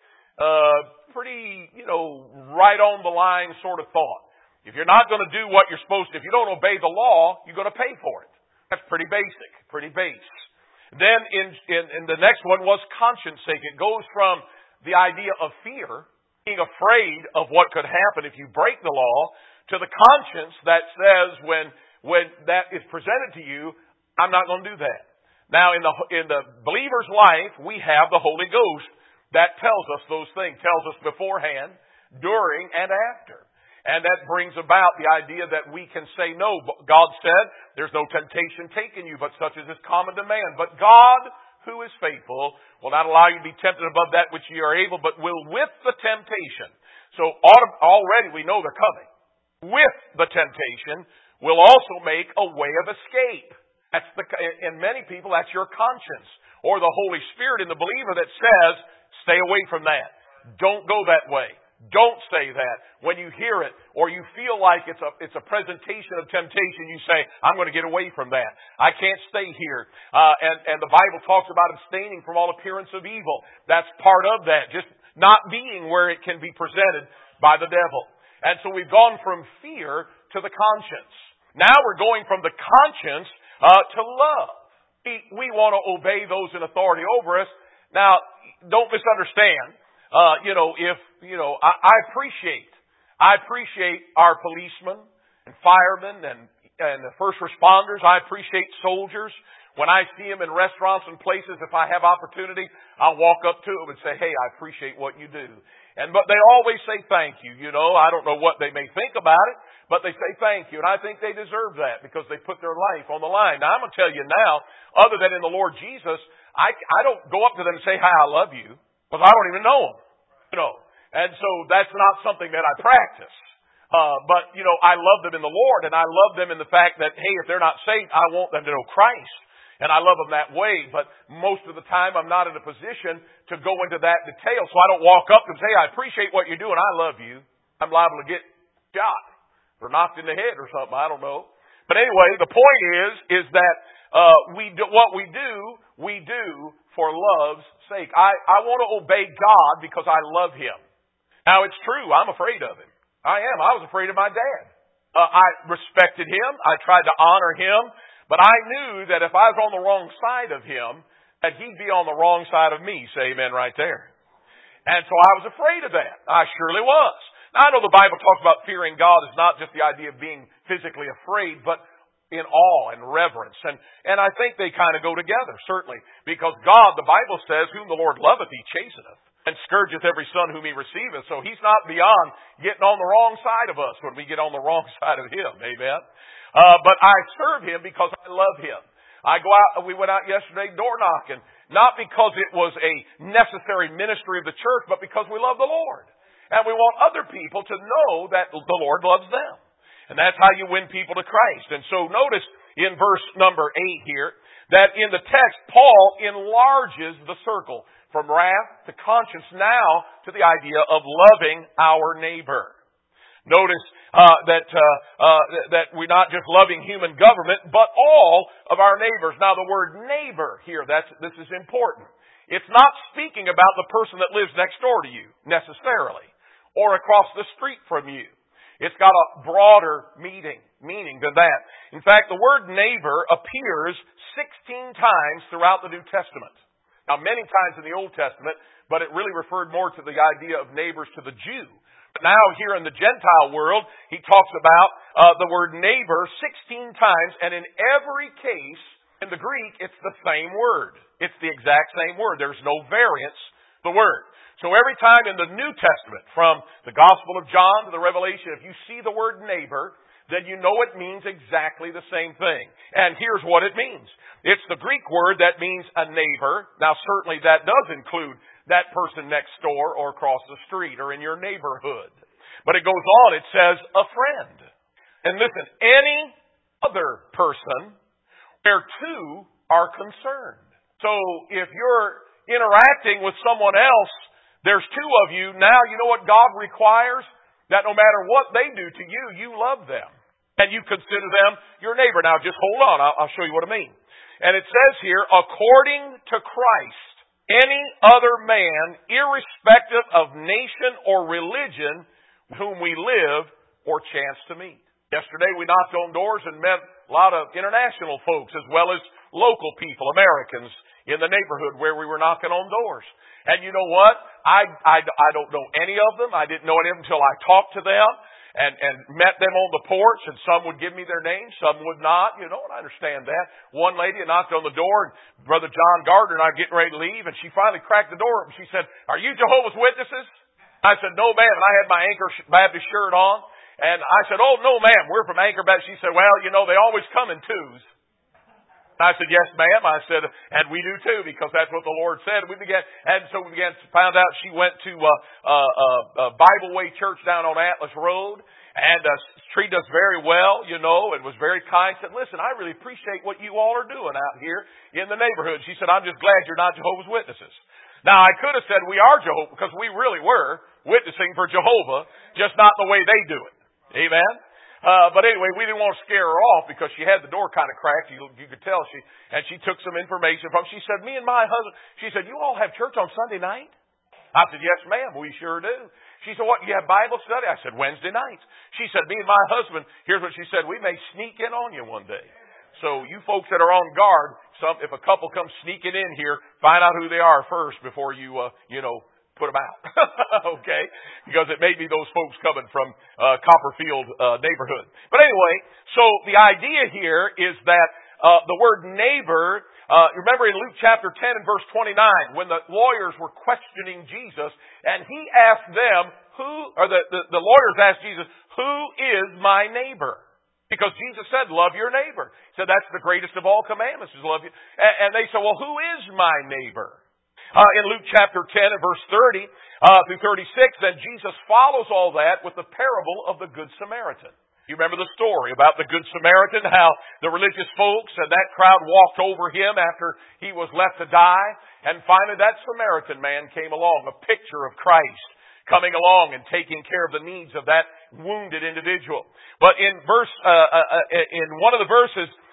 right on the line sort of thought. If you're not going to do what you're supposed to, if you don't obey the law, you're going to pay for it. That's pretty basic, pretty base. Then in the next one was conscience sake. It goes from the idea of fear, being afraid of what could happen if you break the law, to the conscience that says when that is presented to you, I'm not going to do that. Now in the believer's life, we have the Holy Ghost that tells us those things, tells us beforehand, during, and after. And that brings about the idea that we can say no. God said, there's no temptation taken you, but such as is common to man. But God, who is faithful, will not allow you to be tempted above that which ye are able, but will with the temptation. So already we know they're coming. With the temptation will also make a way of escape. In many people, that's your conscience, or the Holy Spirit in the believer that says, stay away from that. Don't go that way. Don't say that. When you hear it, or you feel like it's a presentation of temptation, you say, I'm going to get away from that. I can't stay here. And the Bible talks about abstaining from all appearance of evil. That's part of that. Just not being where it can be presented by the devil. And so we've gone from fear to the conscience. Now we're going from the conscience to love. We want to obey those in authority over us. Now, don't misunderstand. I appreciate our policemen and firemen and the first responders. I appreciate soldiers. When I see them in restaurants and places, if I have opportunity, I'll walk up to them and say, hey, I appreciate what you do. But they always say thank you. I don't know what they may think about it, but they say thank you. And I think they deserve that because they put their life on the line. Now, I'm going to tell you now, other than in the Lord Jesus, I don't go up to them and say, hi, I love you, because I don't even know them. And so that's not something that I practice. But I love them in the Lord, and I love them in the fact that, hey, if they're not saved, I want them to know Christ. And I love them that way, but most of the time I'm not in a position to go into that detail. So I don't walk up and say, I appreciate what you're doing, I love you. I'm liable to get shot or knocked in the head or something, I don't know. But anyway, the point is that what we do for love's sake. I want to obey God because I love Him. Now, it's true, I'm afraid of him. I am. I was afraid of my dad. I respected him. I tried to honor him. But I knew that if I was on the wrong side of him, that he'd be on the wrong side of me. Say amen right there. And so I was afraid of that. I surely was. Now, I know the Bible talks about fearing God is not just the idea of being physically afraid, but in awe and reverence. And I think they kind of go together, certainly. Because God, the Bible says, whom the Lord loveth, he chasteneth, and scourgeth every son whom he receiveth. So he's not beyond getting on the wrong side of us when we get on the wrong side of him. Amen. But I serve him because I love him. We went out yesterday door knocking, not because it was a necessary ministry of the church, but because we love the Lord. And we want other people to know that the Lord loves them. And that's how you win people to Christ. And so notice in verse number 8 here, that in the text, Paul enlarges the circle from wrath to conscience now to the idea of loving our neighbor. Notice that we're not just loving human government, but all of our neighbors. Now, the word neighbor here, this is important. It's not speaking about the person that lives next door to you, necessarily, or across the street from you. It's got a broader meaning than that. In fact, the word neighbor appears 16 times throughout the New Testament. Now, many times in the Old Testament, but it really referred more to the idea of neighbors to the Jew. But now here in the Gentile world, he talks about the word neighbor 16 times, and in every case, in the Greek, it's the same word. It's the exact same word. There's no variance to the word. So every time in the New Testament, from the Gospel of John to the Revelation, if you see the word neighbor, then you know it means exactly the same thing. And here's what it means. It's the Greek word that means a neighbor. Now certainly that does include that person next door or across the street or in your neighborhood. But it goes on, it says a friend. And listen, any other person where two are concerned. So if you're interacting with someone else, there's two of you, now you know what God requires? That no matter what they do to you, you love them. And you consider them your neighbor. Now just hold on, I'll show you what I mean. And it says here, according to Christ, any other man, irrespective of nation or religion, whom we live or chance to meet. Yesterday we knocked on doors and met a lot of international folks as well as local people, Americans, in the neighborhood where we were knocking on doors. And you know what? I don't know any of them. I didn't know any of them until I talked to them and met them on the porch, and some would give me their names, some would not, and I understand that. One lady knocked on the door, and Brother John Gardner and I were getting ready to leave, and she finally cracked the door, and she said, "Are you Jehovah's Witnesses?" I said, "No, ma'am," and I had my Anchor Baptist shirt on, and I said, "Oh, no, ma'am, we're from Anchor Baptist." She said, "Well, they always come in twos." I said, "Yes, ma'am." I said, "And we do too, because that's what the Lord said." We began to find out she went to Bible Way Church down on Atlas Road, and treated us very well, and was very kind. Said, "Listen, I really appreciate what you all are doing out here in the neighborhood." She said, "I'm just glad you're not Jehovah's Witnesses." Now, I could have said we are Jehovah, because we really were witnessing for Jehovah, just not the way they do it. Amen? But anyway, we didn't want to scare her off because she had the door kind of cracked. You could tell she took some information from. She said, "Me and my husband," she said, "You all have church on Sunday night?" I said, "Yes, ma'am, we sure do." She said, "What, you have Bible study?" I said, "Wednesday nights." She said, "Me and my husband," here's what she said, "we may sneak in on you one day." So you folks that are on guard, if a couple comes sneaking in here, find out who they are first before you, put them out. Okay? Because it may be those folks coming from Copperfield neighborhood. But anyway, so the idea here is that the word neighbor, remember in Luke chapter 10 and verse 29, when the lawyers were questioning Jesus, and he asked them, the lawyers asked Jesus, "Who is my neighbor?" Because Jesus said, "Love your neighbor." He said, "That's the greatest of all commandments, is love you." And they said, "Well, who is my neighbor?" In Luke chapter 10 and verse 30 through 36, then Jesus follows all that with the parable of the Good Samaritan. You remember the story about the Good Samaritan, how the religious folks and that crowd walked over him after he was left to die. And finally that Samaritan man came along, a picture of Christ coming along and taking care of the needs of that wounded individual. But in one of the verses,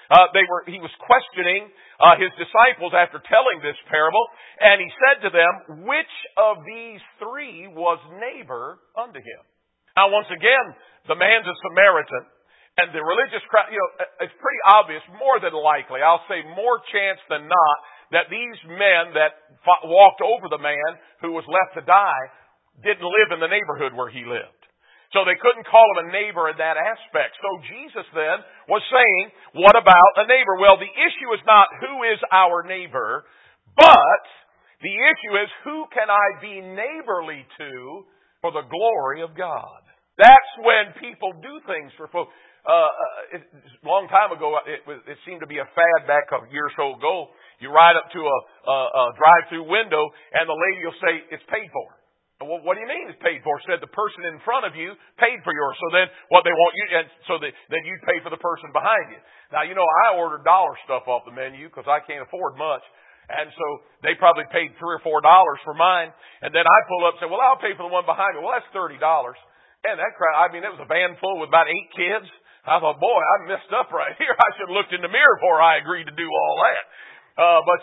He was questioning his disciples after telling this parable, and he said to them, which of these three was neighbor unto him? Now, once again, the man's a Samaritan, and the religious crowd, it's pretty obvious, more than likely, I'll say more chance than not, that these men that walked over the man who was left to die didn't live in the neighborhood where he lived. So they couldn't call him a neighbor in that aspect. So Jesus then was saying, what about a neighbor? Well, the issue is not who is our neighbor, but the issue is who can I be neighborly to for the glory of God. That's when people do things for folks. A long time ago, it seemed to be a fad back a year or so ago. You ride up to a drive-through window and the lady will say, it's paid for. Well, what do you mean it's paid for? Said the person in front of you paid for yours. So then what they want you, and so then you pay for the person behind you. Now, I order dollar stuff off the menu because I can't afford much. And so they probably paid $3 or $4 for mine. And then I pull up and say, well, I'll pay for the one behind me. Well, that's $30. And that crowd, it was a van full with about 8 kids. I thought, boy, I messed up right here. I should have looked in the mirror before I agreed to do all that. But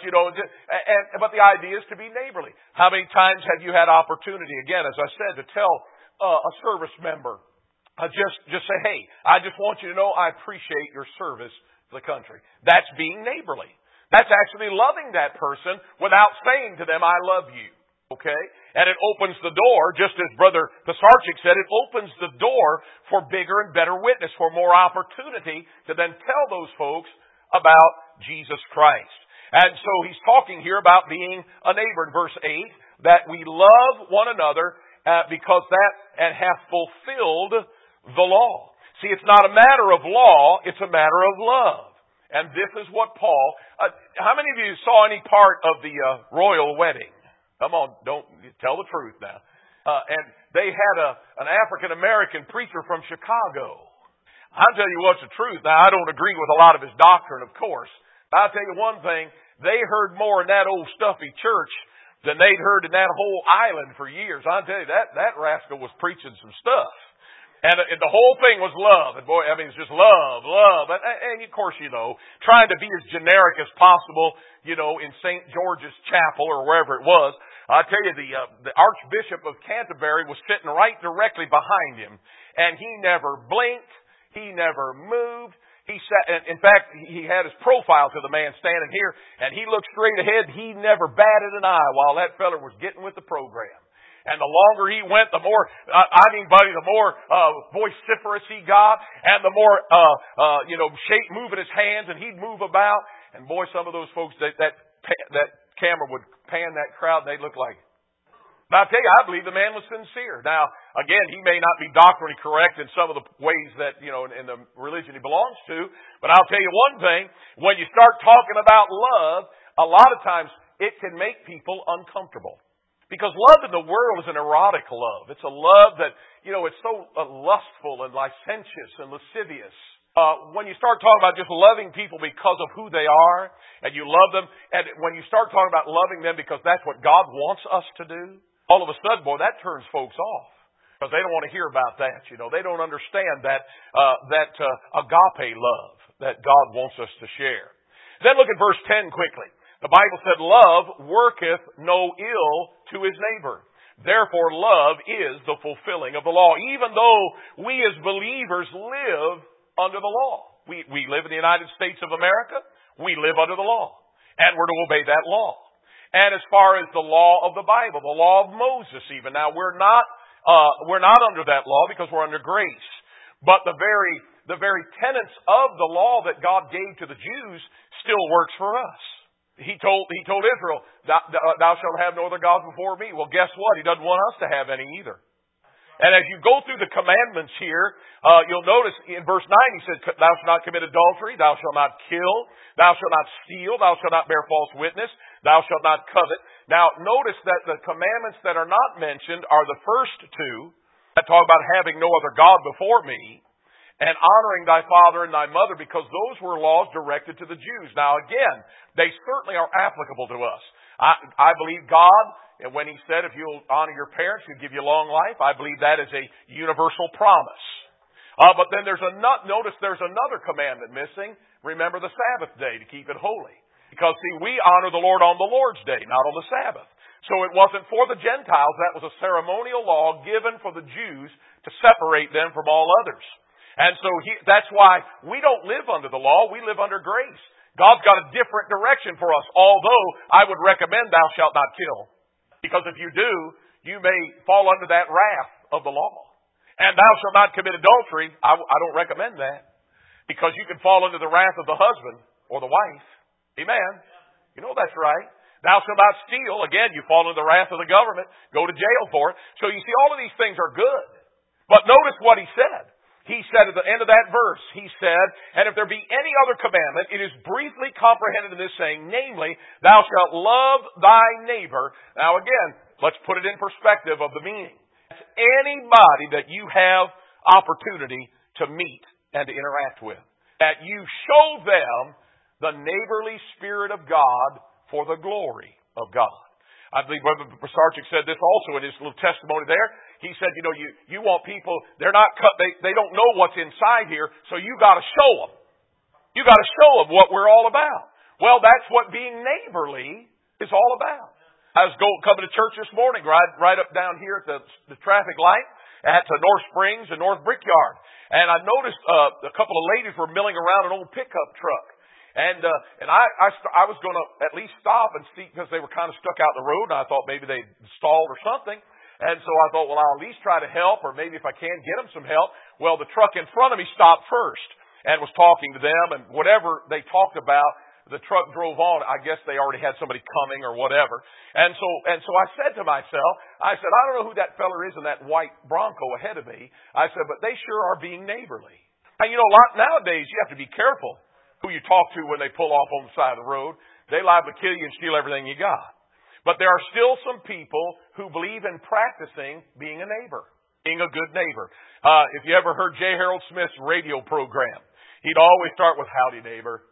the idea is to be neighborly. How many times have you had opportunity, again, as I said, to tell a service member, just say, hey, I just want you to know I appreciate your service to the country. That's being neighborly. That's actually loving that person without saying to them, I love you. Okay? And it opens the door, just as Brother Pisarcik said, it opens the door for bigger and better witness, for more opportunity to then tell those folks about Jesus Christ. And so he's talking here about being a neighbor in verse 8, that we love one another because that and hath fulfilled the law. See, it's not a matter of law, it's a matter of love. And this is what Paul, how many of you saw any part of the royal wedding? Come on, don't tell the truth now. And they had an African-American preacher from Chicago. I'll tell you what's the truth. Now, I don't agree with a lot of his doctrine, of course. I'll tell you one thing, they heard more in that old stuffy church than they'd heard in that whole island for years. I'll tell you, that rascal was preaching some stuff. And the whole thing was love. And boy, it's just love. And of course, trying to be as generic as possible, in St. George's Chapel or wherever it was. I tell you, the Archbishop of Canterbury was sitting right directly behind him. And he never blinked. He never moved. He sat, in fact, he had his profile to the man standing here, and he looked straight ahead. He never batted an eye while that feller was getting with the program. And the longer he went, the more, buddy, the more vociferous he got, and the more, moving his hands, and he'd move about. And boy, some of those folks, that camera would pan that crowd, and they'd look like. But I tell you, I believe the man was sincere. Now, again, he may not be doctrinally correct in some of the ways that, in the religion he belongs to. But I'll tell you one thing, when you start talking about love, a lot of times it can make people uncomfortable. Because love in the world is an erotic love. It's a love that, it's so lustful and licentious and lascivious. When you start talking about just loving people because of who they are, and you love them, and when you start talking about loving them because that's what God wants us to do, all of a sudden, boy, that turns folks off. Because they don't want to hear about that, They don't understand that agape love that God wants us to share. Then look at verse 10 quickly. The Bible said, love worketh no ill to his neighbor. Therefore, love is the fulfilling of the law. Even though we as believers live under the law. We live in the United States of America. We live under the law. And we're to obey that law. And as far as the law of the Bible, the law of Moses even. Now, we're not under that law because we're under grace. But the very tenets of the law that God gave to the Jews still works for us. He told Israel, thou shalt have no other gods before me. Well, guess what? He doesn't want us to have any either. And as you go through the commandments here, you'll notice in verse 9 he said, thou shalt not commit adultery, thou shalt not kill, thou shalt not steal, thou shalt not bear false witness, thou shalt not covet. Now, notice that the commandments that are not mentioned are the first two that talk about having no other God before me, and honoring thy father and thy mother, because those were laws directed to the Jews. Now again, they certainly are applicable to us. I believe God, and when He said, if you'll honor your parents, He'll give you long life, I believe that is a universal promise. But then notice there's another commandment missing, remember the Sabbath day to keep it holy. Because, see, we honor the Lord on the Lord's day, not on the Sabbath. So it wasn't for the Gentiles. That was a ceremonial law given for the Jews to separate them from all others. And so that's why we don't live under the law. We live under grace. God's got a different direction for us. Although I would recommend thou shalt not kill. Because if you do, you may fall under that wrath of the law. And thou shalt not commit adultery. I don't recommend that. Because you can fall under the wrath of the husband or the wife. Amen. You know that's right. Thou shalt not steal. Again, you fall under the wrath of the government. Go to jail for it. So you see, all of these things are good. But notice what he said. He said at the end of that verse, he said, and if there be any other commandment, it is briefly comprehended in this saying, namely, thou shalt love thy neighbor. Now again, let's put it in perspective of the meaning. It's anybody that you have opportunity to meet and to interact with. That you show them the neighborly spirit of God for the glory of God. I believe Brother Pisarcik said this also in his little testimony there. He said, you want people, they're not cut, they don't know what's inside here, so you got to show them. You got to show them what we're all about. Well, that's what being neighborly is all about. I was coming to church this morning, right up down here at the traffic light at North Springs and North Brickyard. And I noticed a couple of ladies were milling around an old pickup truck. And I was going to at least stop and see, because they were kind of stuck out in the road, and I thought maybe they stalled or something. And so I thought, well, I'll at least try to help, or maybe if I can get them some help. Well, the truck in front of me stopped first and was talking to them, and whatever they talked about, the truck drove on. I guess they already had somebody coming or whatever. And so I said to myself, I don't know who that feller is in that white Bronco ahead of me. I said, but they sure are being neighborly. And nowadays you have to be careful who you talk to when they pull off on the side of the road. They liable to kill you and steal everything you got. But there are still some people who believe in practicing being a neighbor, being a good neighbor. If you ever heard J. Harold Smith's radio program, he'd always start with, howdy, neighbor.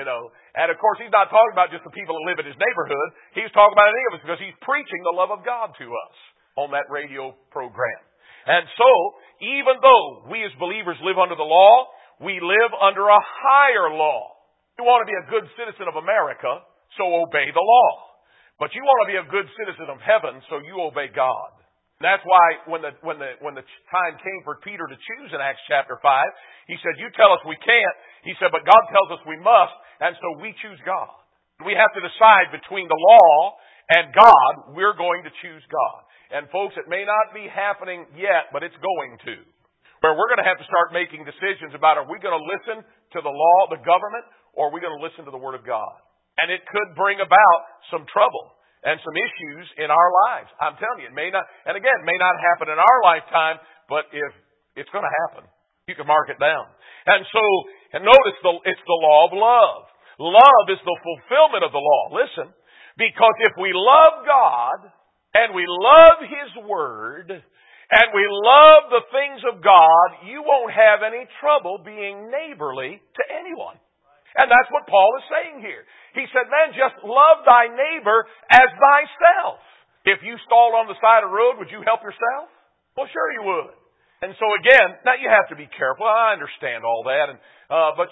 And of course, he's not talking about just the people that live in his neighborhood. He's talking about any of us because he's preaching the love of God to us on that radio program. And so, even though we as believers live under the law, we live under a higher law. You want to be a good citizen of America, so obey the law. But you want to be a good citizen of heaven, so you obey God. That's why when the time came for Peter to choose in Acts chapter 5, he said, you tell us we can't. He said, but God tells us we must, and so we choose God. We have to decide between the law and God. We're going to choose God. And folks, it may not be happening yet, but it's going to. Where we're going to have to start making decisions about, are we going to listen to the law, the government, or are we going to listen to the Word of God? And it could bring about some trouble and some issues in our lives. I'm telling you, it may not, and again, it may not happen in our lifetime, but if it's going to happen, you can mark it down. And notice it's the law of love. Love is the fulfillment of the law. Listen, because if we love God and we love His Word and we love the things of God, you won't have any trouble being neighborly to anyone. And that's what Paul is saying here. He said, man, just love thy neighbor as thyself. If you stalled on the side of the road, would you help yourself? Well, sure you would. And so again, now you have to be careful. I understand all that. But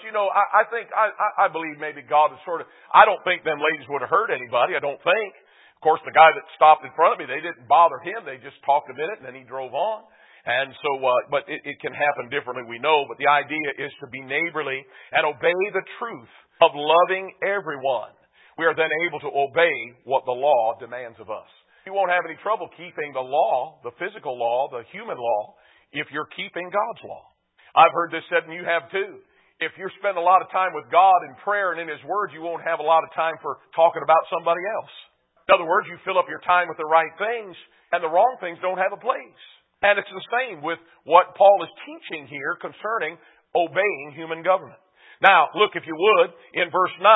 I believe maybe God is I don't think them ladies would have hurt anybody. I don't think. Of course, the guy that stopped in front of me, they didn't bother him. They just talked a minute and then he drove on. And so, but it can happen differently, we know. But the idea is to be neighborly and obey the truth of loving everyone. We are then able to obey what the law demands of us. You won't have any trouble keeping the law, the physical law, the human law, if you're keeping God's law. I've heard this said, and you have too. If you spend a lot of time with God in prayer and in His Word, you won't have a lot of time for talking about somebody else. In other words, you fill up your time with the right things, and the wrong things don't have a place. And it's the same with what Paul is teaching here concerning obeying human government. Now, look, if you would, in verse 9,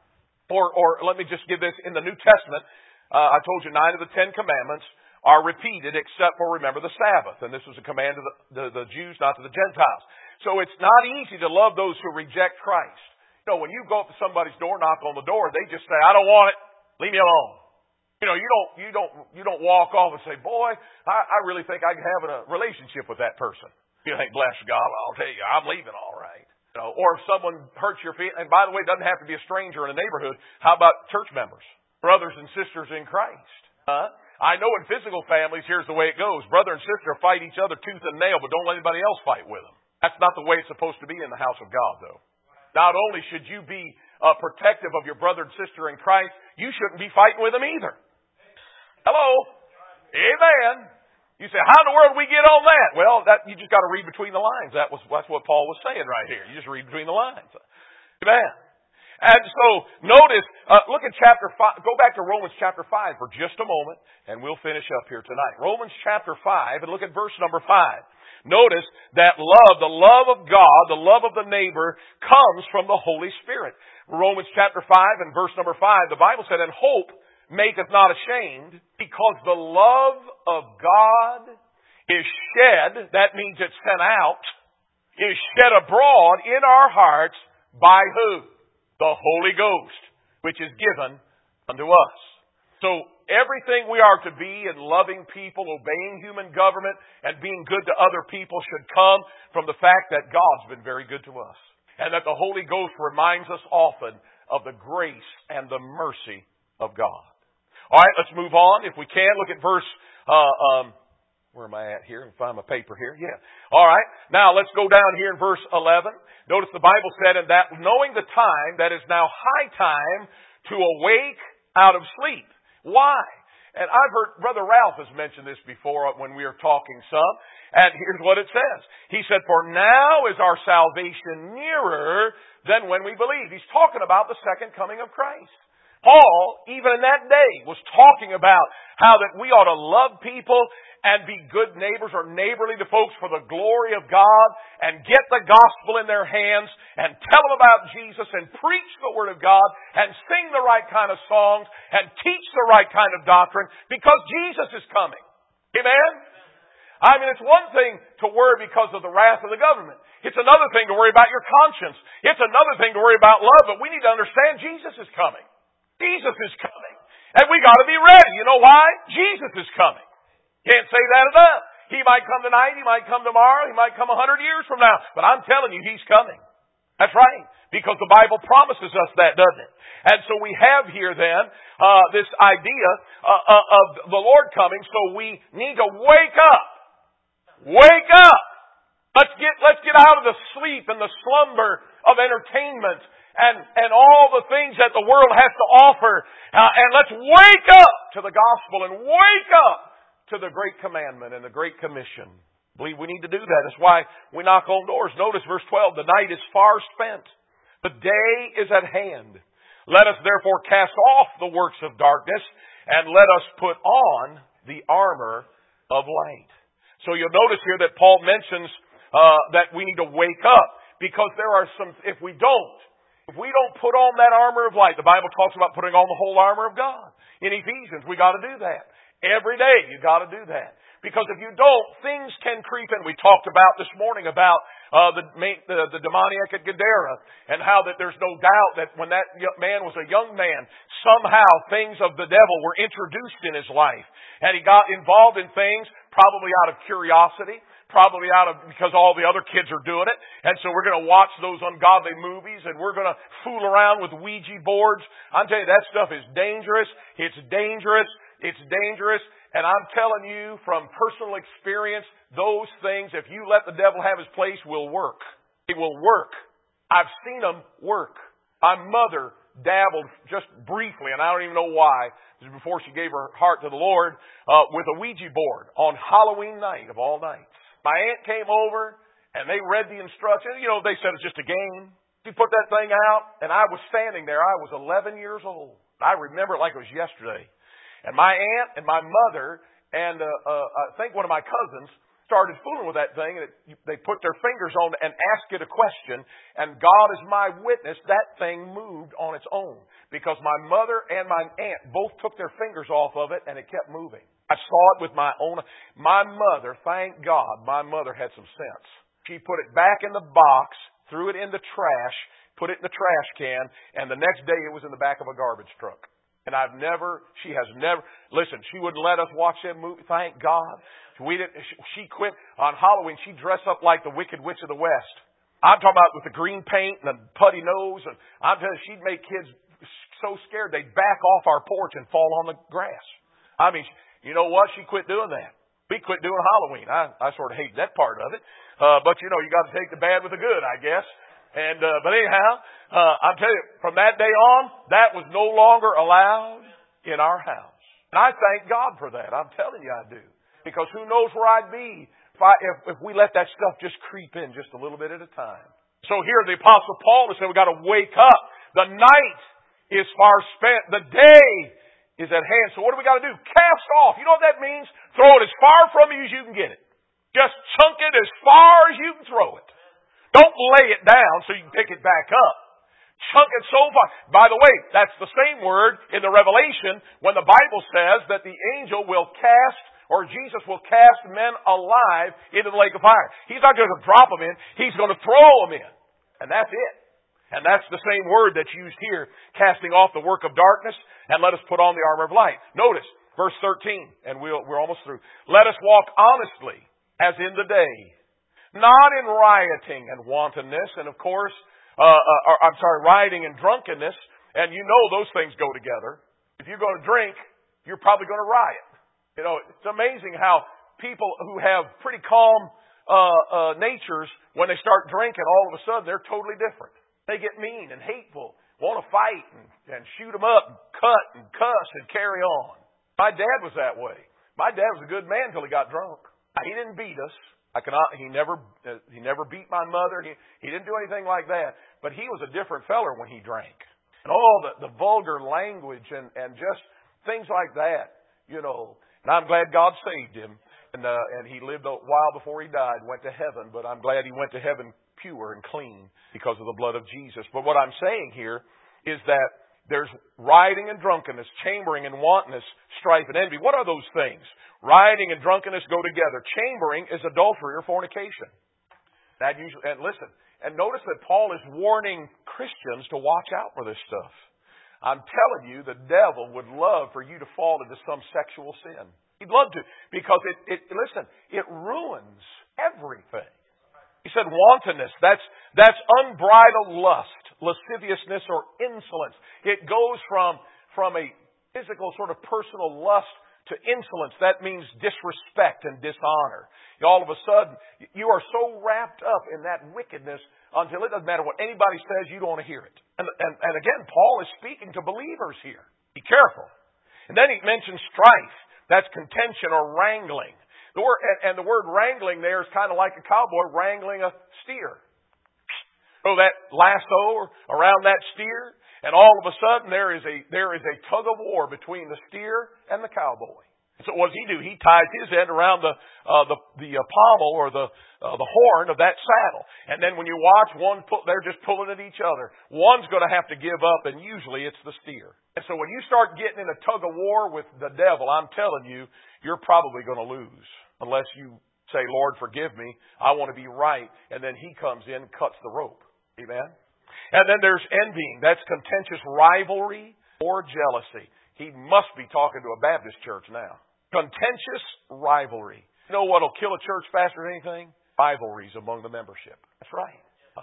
or let me just give this in the New Testament. I told you 9 of the 10 commandments are repeated except for, remember, the Sabbath. And this was a command to the Jews, not to the Gentiles. So it's not easy to love those who reject Christ. When you go up to somebody's door, knock on the door, they just say, I don't want it. Leave me alone. You don't walk off and say, boy, I really think I can have a relationship with that person. You think, bless God, I'll tell you, I'm leaving all right. Or if someone hurts your feelings, and by the way, it doesn't have to be a stranger in a neighborhood. How about church members? Brothers and sisters in Christ. I know in physical families, here's the way it goes. Brother and sister fight each other tooth and nail, but don't let anybody else fight with them. That's not the way it's supposed to be in the house of God, though. Not only should you be protective of your brother and sister in Christ, you shouldn't be fighting with them either. Hello? Amen. You say, how in the world do we get on that? Well, you just got to read between the lines. That's what Paul was saying right here. You just read between the lines. Amen. And so, notice, look at chapter 5. Go back to Romans chapter 5 for just a moment, and we'll finish up here tonight. Romans chapter 5, and look at verse number 5. Notice that love, the love of God, the love of the neighbor, comes from the Holy Spirit. Romans chapter 5 and verse number 5, the Bible said, and hope maketh not ashamed, because the love of God is shed, that means it's sent out, is shed abroad in our hearts by who? The Holy Ghost, which is given unto us. So everything we are to be in loving people, obeying human government, and being good to other people should come from the fact that God's been very good to us. And that the Holy Ghost reminds us often of the grace and the mercy of God. All right, let's move on. If we can, look at verse, where am I at here? Find my paper here. Yeah. All right. Now, let's go down here in verse 11. Notice the Bible said, and that knowing the time, that is now high time to awake out of sleep. Why? And I've heard Brother Ralph has mentioned this before when we were talking some. And here's what it says. He said, for now is our salvation nearer than when we believe. He's talking about the second coming of Christ. Paul, even in that day, was talking about how that we ought to love people and be good neighbors or neighborly to folks for the glory of God and get the gospel in their hands and tell them about Jesus and preach the Word of God and sing the right kind of songs and teach the right kind of doctrine because Jesus is coming. Amen? I mean, it's one thing to worry because of the wrath of the government. It's another thing to worry about your conscience. It's another thing to worry about love, but we need to understand Jesus is coming. Jesus is coming. And we got to be ready. You know why? Jesus is coming. Can't say that enough. He might come tonight. He might come tomorrow. He might come 100 years from now. But I'm telling you, He's coming. That's right. Because the Bible promises us that, doesn't it? And so we have here then this idea of the Lord coming. So we need to wake up. Wake up. Let's get out of the sleep and the slumber of entertainment and all the things that the world has to offer. And let's wake up to the gospel and wake up to the great commandment and the great commission. I believe we need to do that. That's why we knock on doors. Notice verse 12. The night is far spent. The day is at hand. Let us therefore cast off the works of darkness and let us put on the armor of light. So you'll notice here that Paul mentions that we need to wake up because there are some, if we don't put on that armor of light, the Bible talks about putting on the whole armor of God. In Ephesians, we got to do that. Every day you got to do that. Because if you don't, things can creep in. We talked about this morning about the demoniac at Gadara and how that there's no doubt that when that man was a young man, somehow things of the devil were introduced in his life. And he got involved in things probably out of curiosity, probably because all the other kids are doing it. And so we're going to watch those ungodly movies and we're going to fool around with Ouija boards. I'm telling you, that stuff is dangerous. It's dangerous. It's dangerous. And I'm telling you from personal experience, those things, if you let the devil have his place, will work. It will work. I've seen them work. My mother dabbled just briefly, and I don't even know why, this is before she gave her heart to the Lord, with a Ouija board on Halloween night of all nights. My aunt came over, and they read the instructions. You know, they said it's just a game. She put that thing out, and I was standing there. I was 11 years old. I remember it like it was yesterday. And my aunt and my mother and I think one of my cousins started fooling with that thing. And they put their fingers on it and asked it a question. And God is my witness, that thing moved on its own. Because my mother and my aunt both took their fingers off of it and it kept moving. I saw it with my own. My mother, thank God, my mother had some sense. She put it back in the box, threw it in the trash, put it in the trash can, and the next day it was in the back of a garbage truck. And she has never, listen, she wouldn't let us watch that movie. Thank God. She quit on Halloween. She dressed up like the Wicked Witch of the West. I'm talking about with the green paint and the putty nose. And I'm telling you, she'd make kids so scared they'd back off our porch and fall on the grass. I mean, you know what? She quit doing that. We quit doing Halloween. I sort of hate that part of it. But you know, you got to take the bad with the good, I guess. And, but anyhow, I'm telling you, from that day on, that was no longer allowed in our house. And I thank God for that. I'm telling you I do. Because who knows where I'd be if we let that stuff just creep in just a little bit at a time. So here the Apostle Paul has said we've got to wake up. The night is far spent. The day is at hand. So what do we got to do? Cast off. You know what that means? Throw it as far from you as you can get it. Just chunk it as far as you can throw it. Don't lay it down so you can pick it back up. Chunk it so far. By the way, that's the same word in the Revelation when the Bible says that the angel will cast, or Jesus will cast men alive into the lake of fire. He's not going to drop them in. He's going to throw them in. And that's it. And that's the same word that's used here, casting off the work of darkness, and let us put on the armor of light. Notice, verse 13, and we're almost through. Let us walk honestly, as in the day, not in rioting and wantonness, and of course, rioting and drunkenness, and you know those things go together. If you're going to drink, you're probably going to riot. You know, it's amazing how people who have pretty calm natures, when they start drinking, all of a sudden they're totally different. They get mean and hateful, want to fight and shoot them up and cut and cuss and carry on. My dad was that way. My dad was a good man until he got drunk. He didn't beat us. He never beat my mother. He didn't do anything like that. But he was a different feller when he drank. And all the vulgar language and just things like that, you know. And I'm glad God saved him. And he lived a while before he died, went to heaven. But I'm glad he went to heaven pure and clean because of the blood of Jesus. But what I'm saying here is that there's rioting and drunkenness, chambering and wantonness, strife and envy. What are those things? Rioting and drunkenness go together. Chambering is adultery or fornication. That usually, and listen, and notice that Paul is warning Christians to watch out for this stuff. I'm telling you, the devil would love for you to fall into some sexual sin. He'd love to, because it ruins everything. He said wantonness, that's unbridled lust, lasciviousness, or insolence. It goes from a physical sort of personal lust to insolence. That means disrespect and dishonor. All of a sudden, you are so wrapped up in that wickedness until it doesn't matter what anybody says, you don't want to hear it. And again, Paul is speaking to believers here. Be careful. And then he mentions strife. That's contention or wrangling. The word wrangling there is kind of like a cowboy wrangling a steer. So that lasso around that steer, and all of a sudden there is a tug of war between the steer and the cowboy. So what does he do? He ties his end around the pommel or the horn of that saddle. And then when you watch, they're just pulling at each other. One's going to have to give up, and usually it's the steer. And so when you start getting in a tug of war with the devil, I'm telling you, you're probably going to lose. Unless you say, Lord, forgive me. I want to be right. And then he comes in and cuts the rope. Amen? And then there's envying. That's contentious rivalry or jealousy. He must be talking to a Baptist church now. Contentious rivalry. You know what will kill a church faster than anything? Rivalries among the membership. That's right.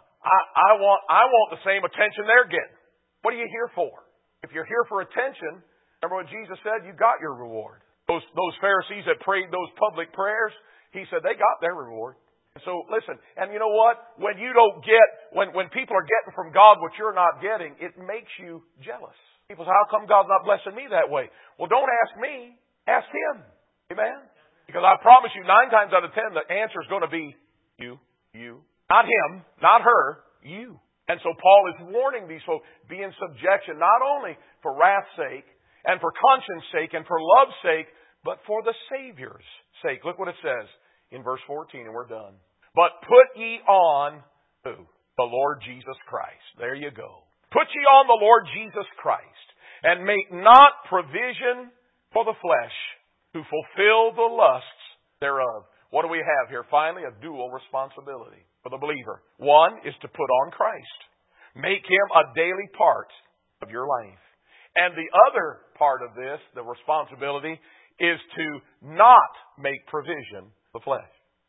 I want the same attention they're getting. What are you here for? If you're here for attention, remember what Jesus said? You got your reward. Those Pharisees that prayed those public prayers, he said they got their reward. So listen, and you know what? When you don't get, when people are getting from God what you're not getting, it makes you jealous. People say, how come God's not blessing me that way? Well, don't ask me. Ask Him. Amen? Because I promise you, 9 times out of 10, the answer is going to be you. Not him, not her, you. And so Paul is warning these folks, be in subjection, not only for wrath's sake, and for conscience sake, and for love's sake, but for the Savior's sake. Look what it says in verse 14, and we're done. But put ye on who? The Lord Jesus Christ. There you go. Put ye on the Lord Jesus Christ, and make not provision for the flesh to fulfill the lusts thereof. What do we have here? Finally, a dual responsibility for the believer. One is to put on Christ. Make Him a daily part of your life. And the other part of this, the responsibility, is to not make provision for the flesh.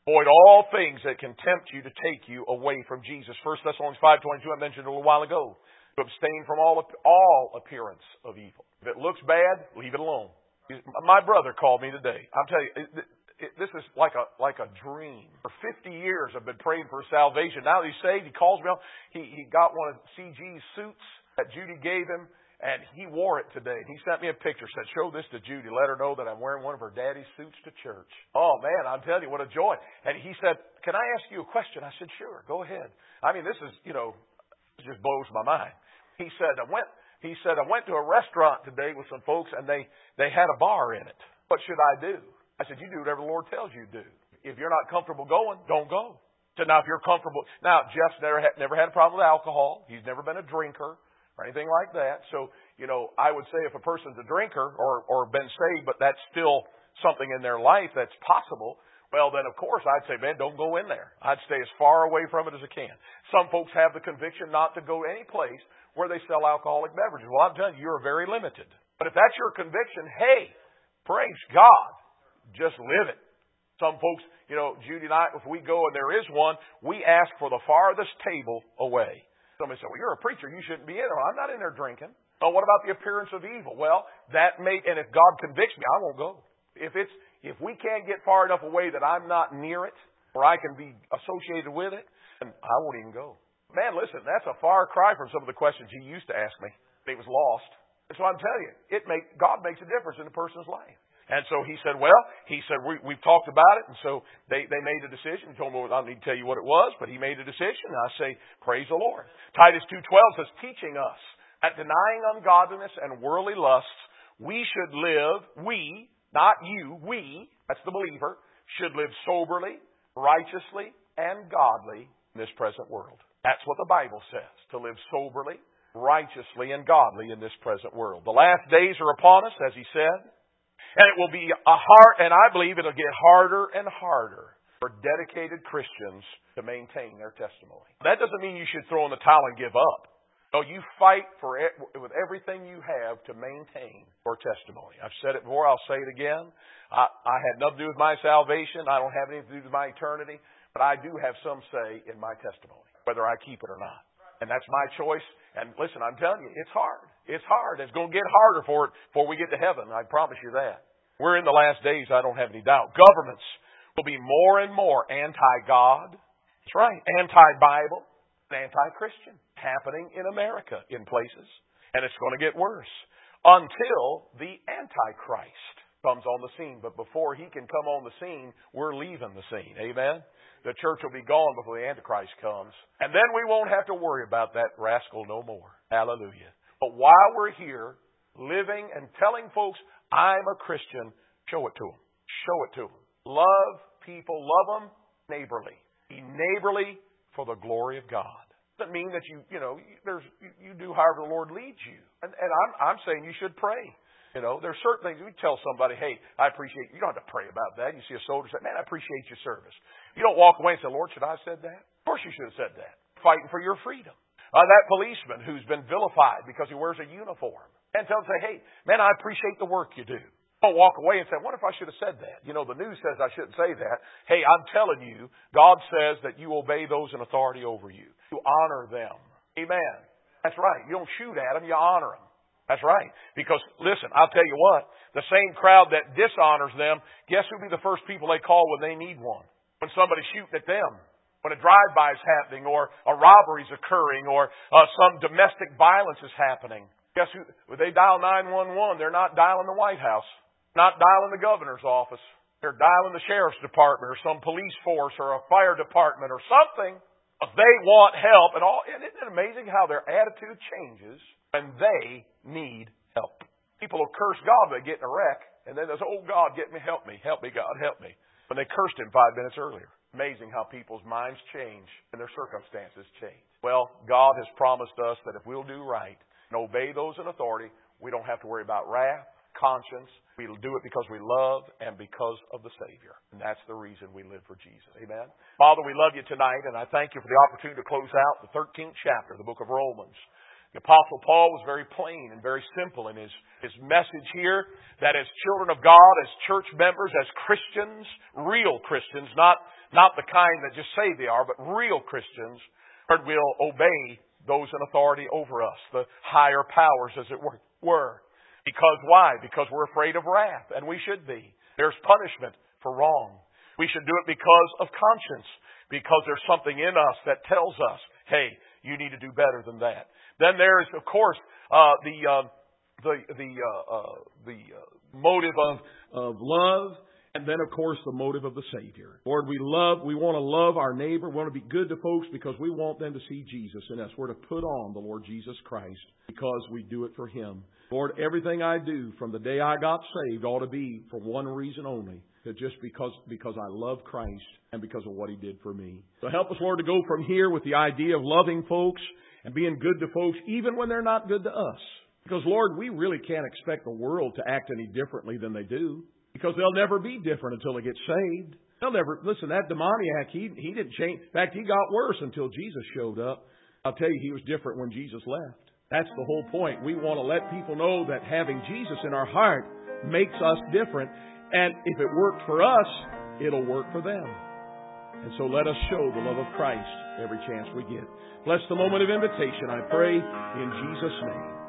Avoid all things that can tempt you to take you away from Jesus. 1 Thessalonians 5:22, I mentioned a little while ago. To abstain from all appearance of evil. If it looks bad, leave it alone. My brother called me today. I'm telling you, this is like a dream. For 50 years I've been praying for salvation. Now that he's saved, he calls me up. He got one of CG's suits that Judy gave him, and he wore it today. And he sent me a picture, said, show this to Judy. Let her know that I'm wearing one of her daddy's suits to church. Oh, man, I'm telling you, what a joy. And he said, can I ask you a question? I said, sure, go ahead. I mean, this is, it just blows my mind. He said, I went to a restaurant today with some folks, and they had a bar in it. What should I do? I said, you do whatever the Lord tells you to do. If you're not comfortable going, don't go. So now if you're comfortable, now Jeff's never had a problem with alcohol. He's never been a drinker or anything like that. So, I would say if a person's a drinker or been saved, but that's still something in their life that's possible, well, then, of course, I'd say, man, don't go in there. I'd stay as far away from it as I can. Some folks have the conviction not to go any place where they sell alcoholic beverages. Well, I'm telling you, you're very limited. But if that's your conviction, hey, praise God. Just live it. Some folks, Judy and I, if we go and there is one, we ask for the farthest table away. Somebody said, well, you're a preacher. You shouldn't be in there. I'm not in there drinking. Oh, what about the appearance of evil? Well, and if God convicts me, I won't go. If we can't get far enough away that I'm not near it, or I can be associated with it, then I won't even go. Man, listen, that's a far cry from some of the questions he used to ask me. He was lost. And so I'm telling you, God makes a difference in a person's life. And so he said, we've talked about it. And so they made a decision. He told me, I don't need to tell you what it was, but he made a decision. And I say, praise the Lord. Titus 2:12 says, teaching us that denying ungodliness and worldly lusts, we should live, not you, that's the believer, should live soberly, righteously, and godly in this present world. That's what the Bible says, to live soberly, righteously, and godly in this present world. The last days are upon us, as he said, and it will be and I believe it'll get harder and harder for dedicated Christians to maintain their testimony. That doesn't mean you should throw in the towel and give up. No, you fight with everything you have to maintain your testimony. I've said it before, I'll say it again. I had nothing to do with my salvation. I don't have anything to do with my eternity. But I do have some say in my testimony, whether I keep it or not. And that's my choice. And listen, I'm telling you, it's hard. It's hard. It's going to get harder for it before we get to heaven. I promise you that. We're in the last days, I don't have any doubt. Governments will be more and more anti-God. That's right. Anti-Bible and anti-Christian. Happening in America in places. And it's going to get worse. Until the Antichrist comes on the scene. But before he can come on the scene, we're leaving the scene. Amen? The church will be gone before the Antichrist comes. And then we won't have to worry about that rascal no more. Hallelujah. But while we're here, living and telling folks, I'm a Christian, show it to them. Show it to them. Love people. Love them neighborly. Be neighborly for the glory of God. Doesn't mean that you do however the Lord leads you. And I'm saying you should pray. There's certain things we tell somebody, hey, I appreciate you. You don't have to pray about that. You see a soldier say, man, I appreciate your service. You don't walk away and say, Lord, should I have said that? Of course you should have said that. Fighting for your freedom. That policeman who's been vilified because he wears a uniform. And tell him, say, hey, man, I appreciate the work you do. Don't walk away and say, what if I should have said that? The news says I shouldn't say that. Hey, I'm telling you, God says that you obey those in authority over you. You honor them. Amen. That's right. You don't shoot at them, you honor them. That's right. Because, listen, I'll tell you what, the same crowd that dishonors them, guess who'll be the first people they call when they need one? When somebody's shooting at them. When a drive-by is happening, or a robbery's occurring, or some domestic violence is happening. Guess who? When they dial 911, they're not dialing the White House. Not dialing the governor's office. They're dialing the sheriff's department, or some police force, or a fire department, or something. They want help. And isn't it amazing how their attitude changes when they need help? People will curse God when they get in a wreck, and then they'll say, oh, God, help me, God, help me. When they cursed Him 5 minutes earlier. Amazing how people's minds change and their circumstances change. Well, God has promised us that if we'll do right and obey those in authority, we don't have to worry about wrath, conscience. We'll do it because we love and because of the Savior. And that's the reason we live for Jesus. Amen? Father, we love you tonight, and I thank you for the opportunity to close out the 13th chapter of the book of Romans. The Apostle Paul was very plain and very simple in his message here, that as children of God, as church members, as Christians, real Christians, not Not the kind that just say they are, but real Christians, Lord, will obey those in authority over us, the higher powers, as it were. Because why? Because we're afraid of wrath, and we should be. There's punishment for wrong. We should do it because of conscience, because there's something in us that tells us, hey, you need to do better than that. Then there's, of course, the motive of love, and then, of course, the motive of the Savior. Lord, we want to love our neighbor. We want to be good to folks because we want them to see Jesus in us. We're to put on the Lord Jesus Christ because we do it for Him. Lord, everything I do from the day I got saved ought to be for one reason only, that just because I love Christ and because of what He did for me. So help us, Lord, to go from here with the idea of loving folks and being good to folks even when they're not good to us. Because, Lord, we really can't expect the world to act any differently than they do. Because they'll never be different until they get saved. They'll never, listen, that demoniac, he didn't change. In fact, he got worse until Jesus showed up. I'll tell you, he was different when Jesus left. That's the whole point. We want to let people know that having Jesus in our heart makes us different. And if it worked for us, it'll work for them. And so let us show the love of Christ every chance we get. Bless the moment of invitation, I pray, in Jesus' name.